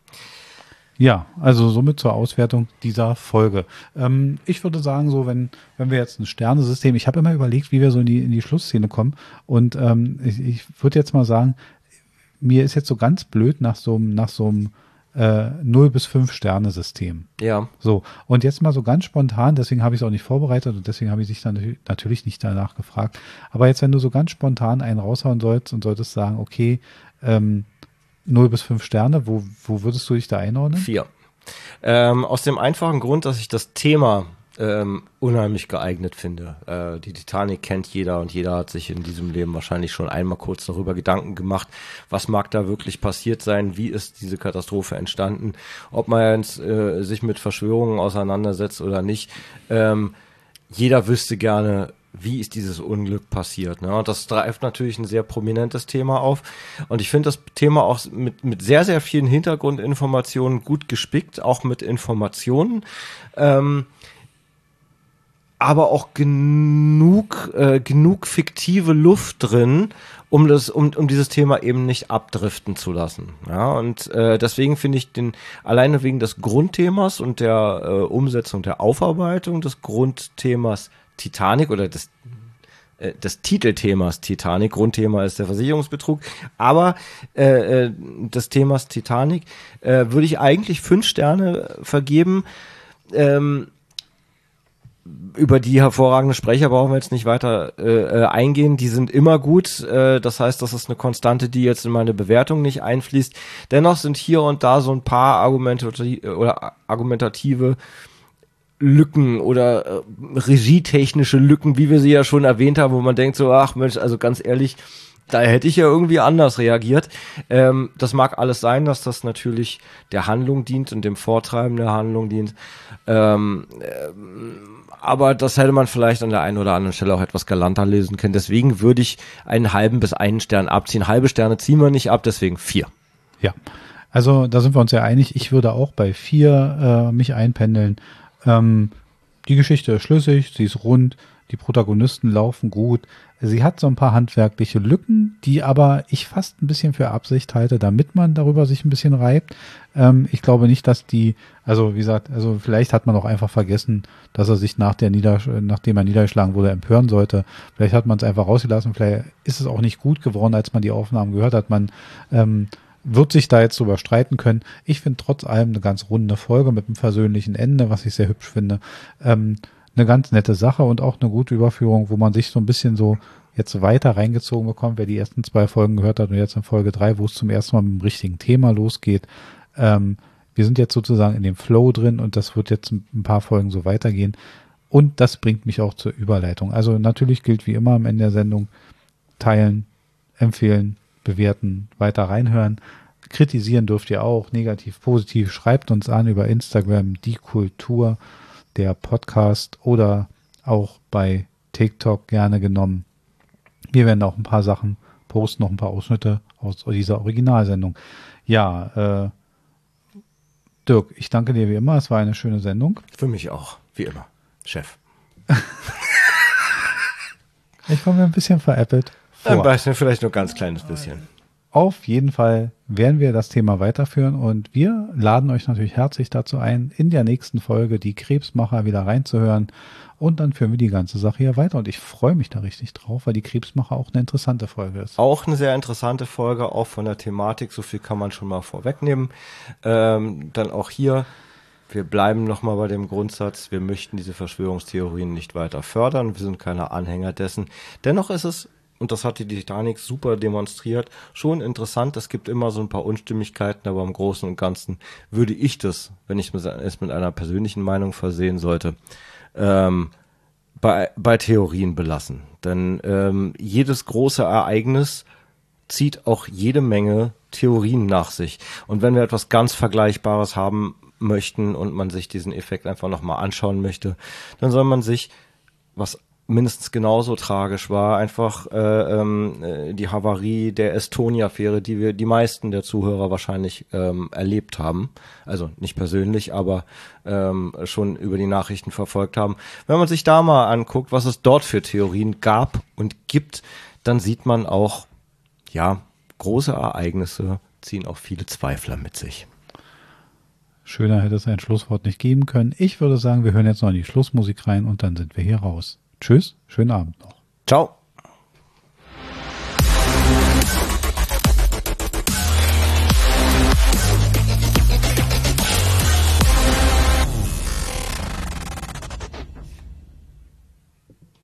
Ja, also somit zur Auswertung dieser Folge. Ähm, ich würde sagen, so wenn wenn wir jetzt ein Sternesystem, ich habe immer überlegt, wie wir so in die in die Schlussszene kommen. Und ähm, ich, ich würde jetzt mal sagen, mir ist jetzt so ganz blöd nach so einem, nach so einem äh, null bis fünf Sterne System. Ja. So, und jetzt mal so ganz spontan, deswegen habe ich es auch nicht vorbereitet und deswegen habe ich dich dann natürlich nicht danach gefragt. Aber jetzt, wenn du so ganz spontan einen raushauen sollst und solltest sagen, okay, ähm, null bis fünf Sterne, wo, wo würdest du dich da einordnen? Vier. Ähm, aus dem einfachen Grund, dass ich das Thema Ähm, unheimlich geeignet finde. Äh, die Titanic kennt jeder und jeder hat sich in diesem Leben wahrscheinlich schon einmal kurz darüber Gedanken gemacht, was mag da wirklich passiert sein, wie ist diese Katastrophe entstanden, ob man jetzt, äh, sich mit Verschwörungen auseinandersetzt oder nicht. Ähm, jeder wüsste gerne, wie ist dieses Unglück passiert. Ne? Und das greift natürlich ein sehr prominentes Thema auf. Und ich finde das Thema auch mit, mit sehr, sehr vielen Hintergrundinformationen gut gespickt, auch mit Informationen. Ähm, aber auch genug äh, genug fiktive Luft drin, um das um um dieses Thema eben nicht abdriften zu lassen. Ja, und äh, deswegen finde ich den alleine wegen des Grundthemas und der äh, Umsetzung der Aufarbeitung des Grundthemas Titanic oder des äh, des Titelthemas Titanic, Grundthema ist der Versicherungsbetrug, aber äh, äh, des Themas Titanic äh, würde ich eigentlich fünf Sterne vergeben. Ähm, Über die hervorragenden Sprecher brauchen wir jetzt nicht weiter äh, eingehen. Die sind immer gut. Äh, das heißt, das ist eine Konstante, die jetzt in meine Bewertung nicht einfließt. Dennoch sind hier und da so ein paar argumentative, oder argumentative Lücken oder äh, regietechnische Lücken, wie wir sie ja schon erwähnt haben, wo man denkt so, ach Mensch, also ganz ehrlich, da hätte ich ja irgendwie anders reagiert. Ähm, das mag alles sein, dass das natürlich der Handlung dient und dem Vortreiben der Handlung dient. Ähm, ähm, aber das hätte man vielleicht an der einen oder anderen Stelle auch etwas galanter lesen können. Deswegen würde ich einen halben bis einen Stern abziehen. Halbe Sterne ziehen wir nicht ab, deswegen vier. Ja, also da sind wir uns ja einig. Ich würde auch bei vier äh, mich einpendeln. Ähm, die Geschichte ist schlüssig, sie ist rund, die Protagonisten laufen gut. Sie hat so ein paar handwerkliche Lücken, die aber ich fast ein bisschen für Absicht halte, damit man darüber sich ein bisschen reibt. Ähm, ich glaube nicht, dass die, also wie gesagt, also vielleicht hat man auch einfach vergessen, dass er sich nach der Niedersch- nachdem er niedergeschlagen wurde, empören sollte. Vielleicht hat man es einfach rausgelassen, vielleicht ist es auch nicht gut geworden, als man die Aufnahmen gehört hat. Man ähm, wird sich da jetzt drüber streiten können. Ich finde trotz allem eine ganz runde Folge mit einem versöhnlichen Ende, was ich sehr hübsch finde. Ähm, eine ganz nette Sache und auch eine gute Überführung, wo man sich so ein bisschen so jetzt weiter reingezogen bekommt, wer die ersten zwei Folgen gehört hat und jetzt in Folge drei, wo es zum ersten Mal mit dem richtigen Thema losgeht. Ähm, wir sind jetzt sozusagen in dem Flow drin und das wird jetzt ein paar Folgen so weitergehen. Und das bringt mich auch zur Überleitung. Also natürlich gilt wie immer am Ende der Sendung, teilen, empfehlen, bewerten, weiter reinhören. kritisieren dürft ihr auch, negativ, positiv. Schreibt uns an über Instagram, die Kultur, der Podcast oder auch bei TikTok gerne genommen. Wir werden auch ein paar Sachen posten, noch ein paar Ausschnitte aus dieser Originalsendung. Ja, äh, Dirk, ich danke dir wie immer. Es war eine schöne Sendung. Für mich auch, wie immer. Chef. Ich komme mir ein bisschen veräppelt vor. Ein bisschen, vielleicht nur ein ganz kleines bisschen. Auf jeden Fall werden wir das Thema weiterführen und wir laden euch natürlich herzlich dazu ein, in der nächsten Folge die Krebsmacher wieder reinzuhören und dann führen wir die ganze Sache hier weiter und ich freue mich da richtig drauf, weil die Krebsmacher auch eine interessante Folge ist. Auch eine sehr interessante Folge, auch von der Thematik, so viel kann man schon mal vorwegnehmen. Ähm, dann auch hier, wir bleiben nochmal bei dem Grundsatz, wir möchten diese Verschwörungstheorien nicht weiter fördern, wir sind keine Anhänger dessen. Dennoch ist es, und das hat die Titanic super demonstriert, schon interessant. Es gibt immer so ein paar Unstimmigkeiten, aber im Großen und Ganzen würde ich das, wenn ich es mit einer persönlichen Meinung versehen sollte, ähm, bei, bei Theorien belassen. Denn ähm, jedes große Ereignis zieht auch jede Menge Theorien nach sich. Und wenn wir etwas ganz Vergleichbares haben möchten und man sich diesen Effekt einfach nochmal anschauen möchte, dann soll man sich, was mindestens genauso tragisch war, einfach äh, äh, die Havarie der Estonia-Fähre, die wir, die meisten der Zuhörer wahrscheinlich ähm, erlebt haben. Also nicht persönlich, aber ähm, schon über die Nachrichten verfolgt haben. Wenn man sich da mal anguckt, was es dort für Theorien gab und gibt, dann sieht man auch, ja, große Ereignisse ziehen auch viele Zweifler mit sich. Schöner hätte es ein Schlusswort nicht geben können. Ich würde sagen, wir hören jetzt noch in die Schlussmusik rein und dann sind wir hier raus. Tschüss, schönen Abend noch. Ciao.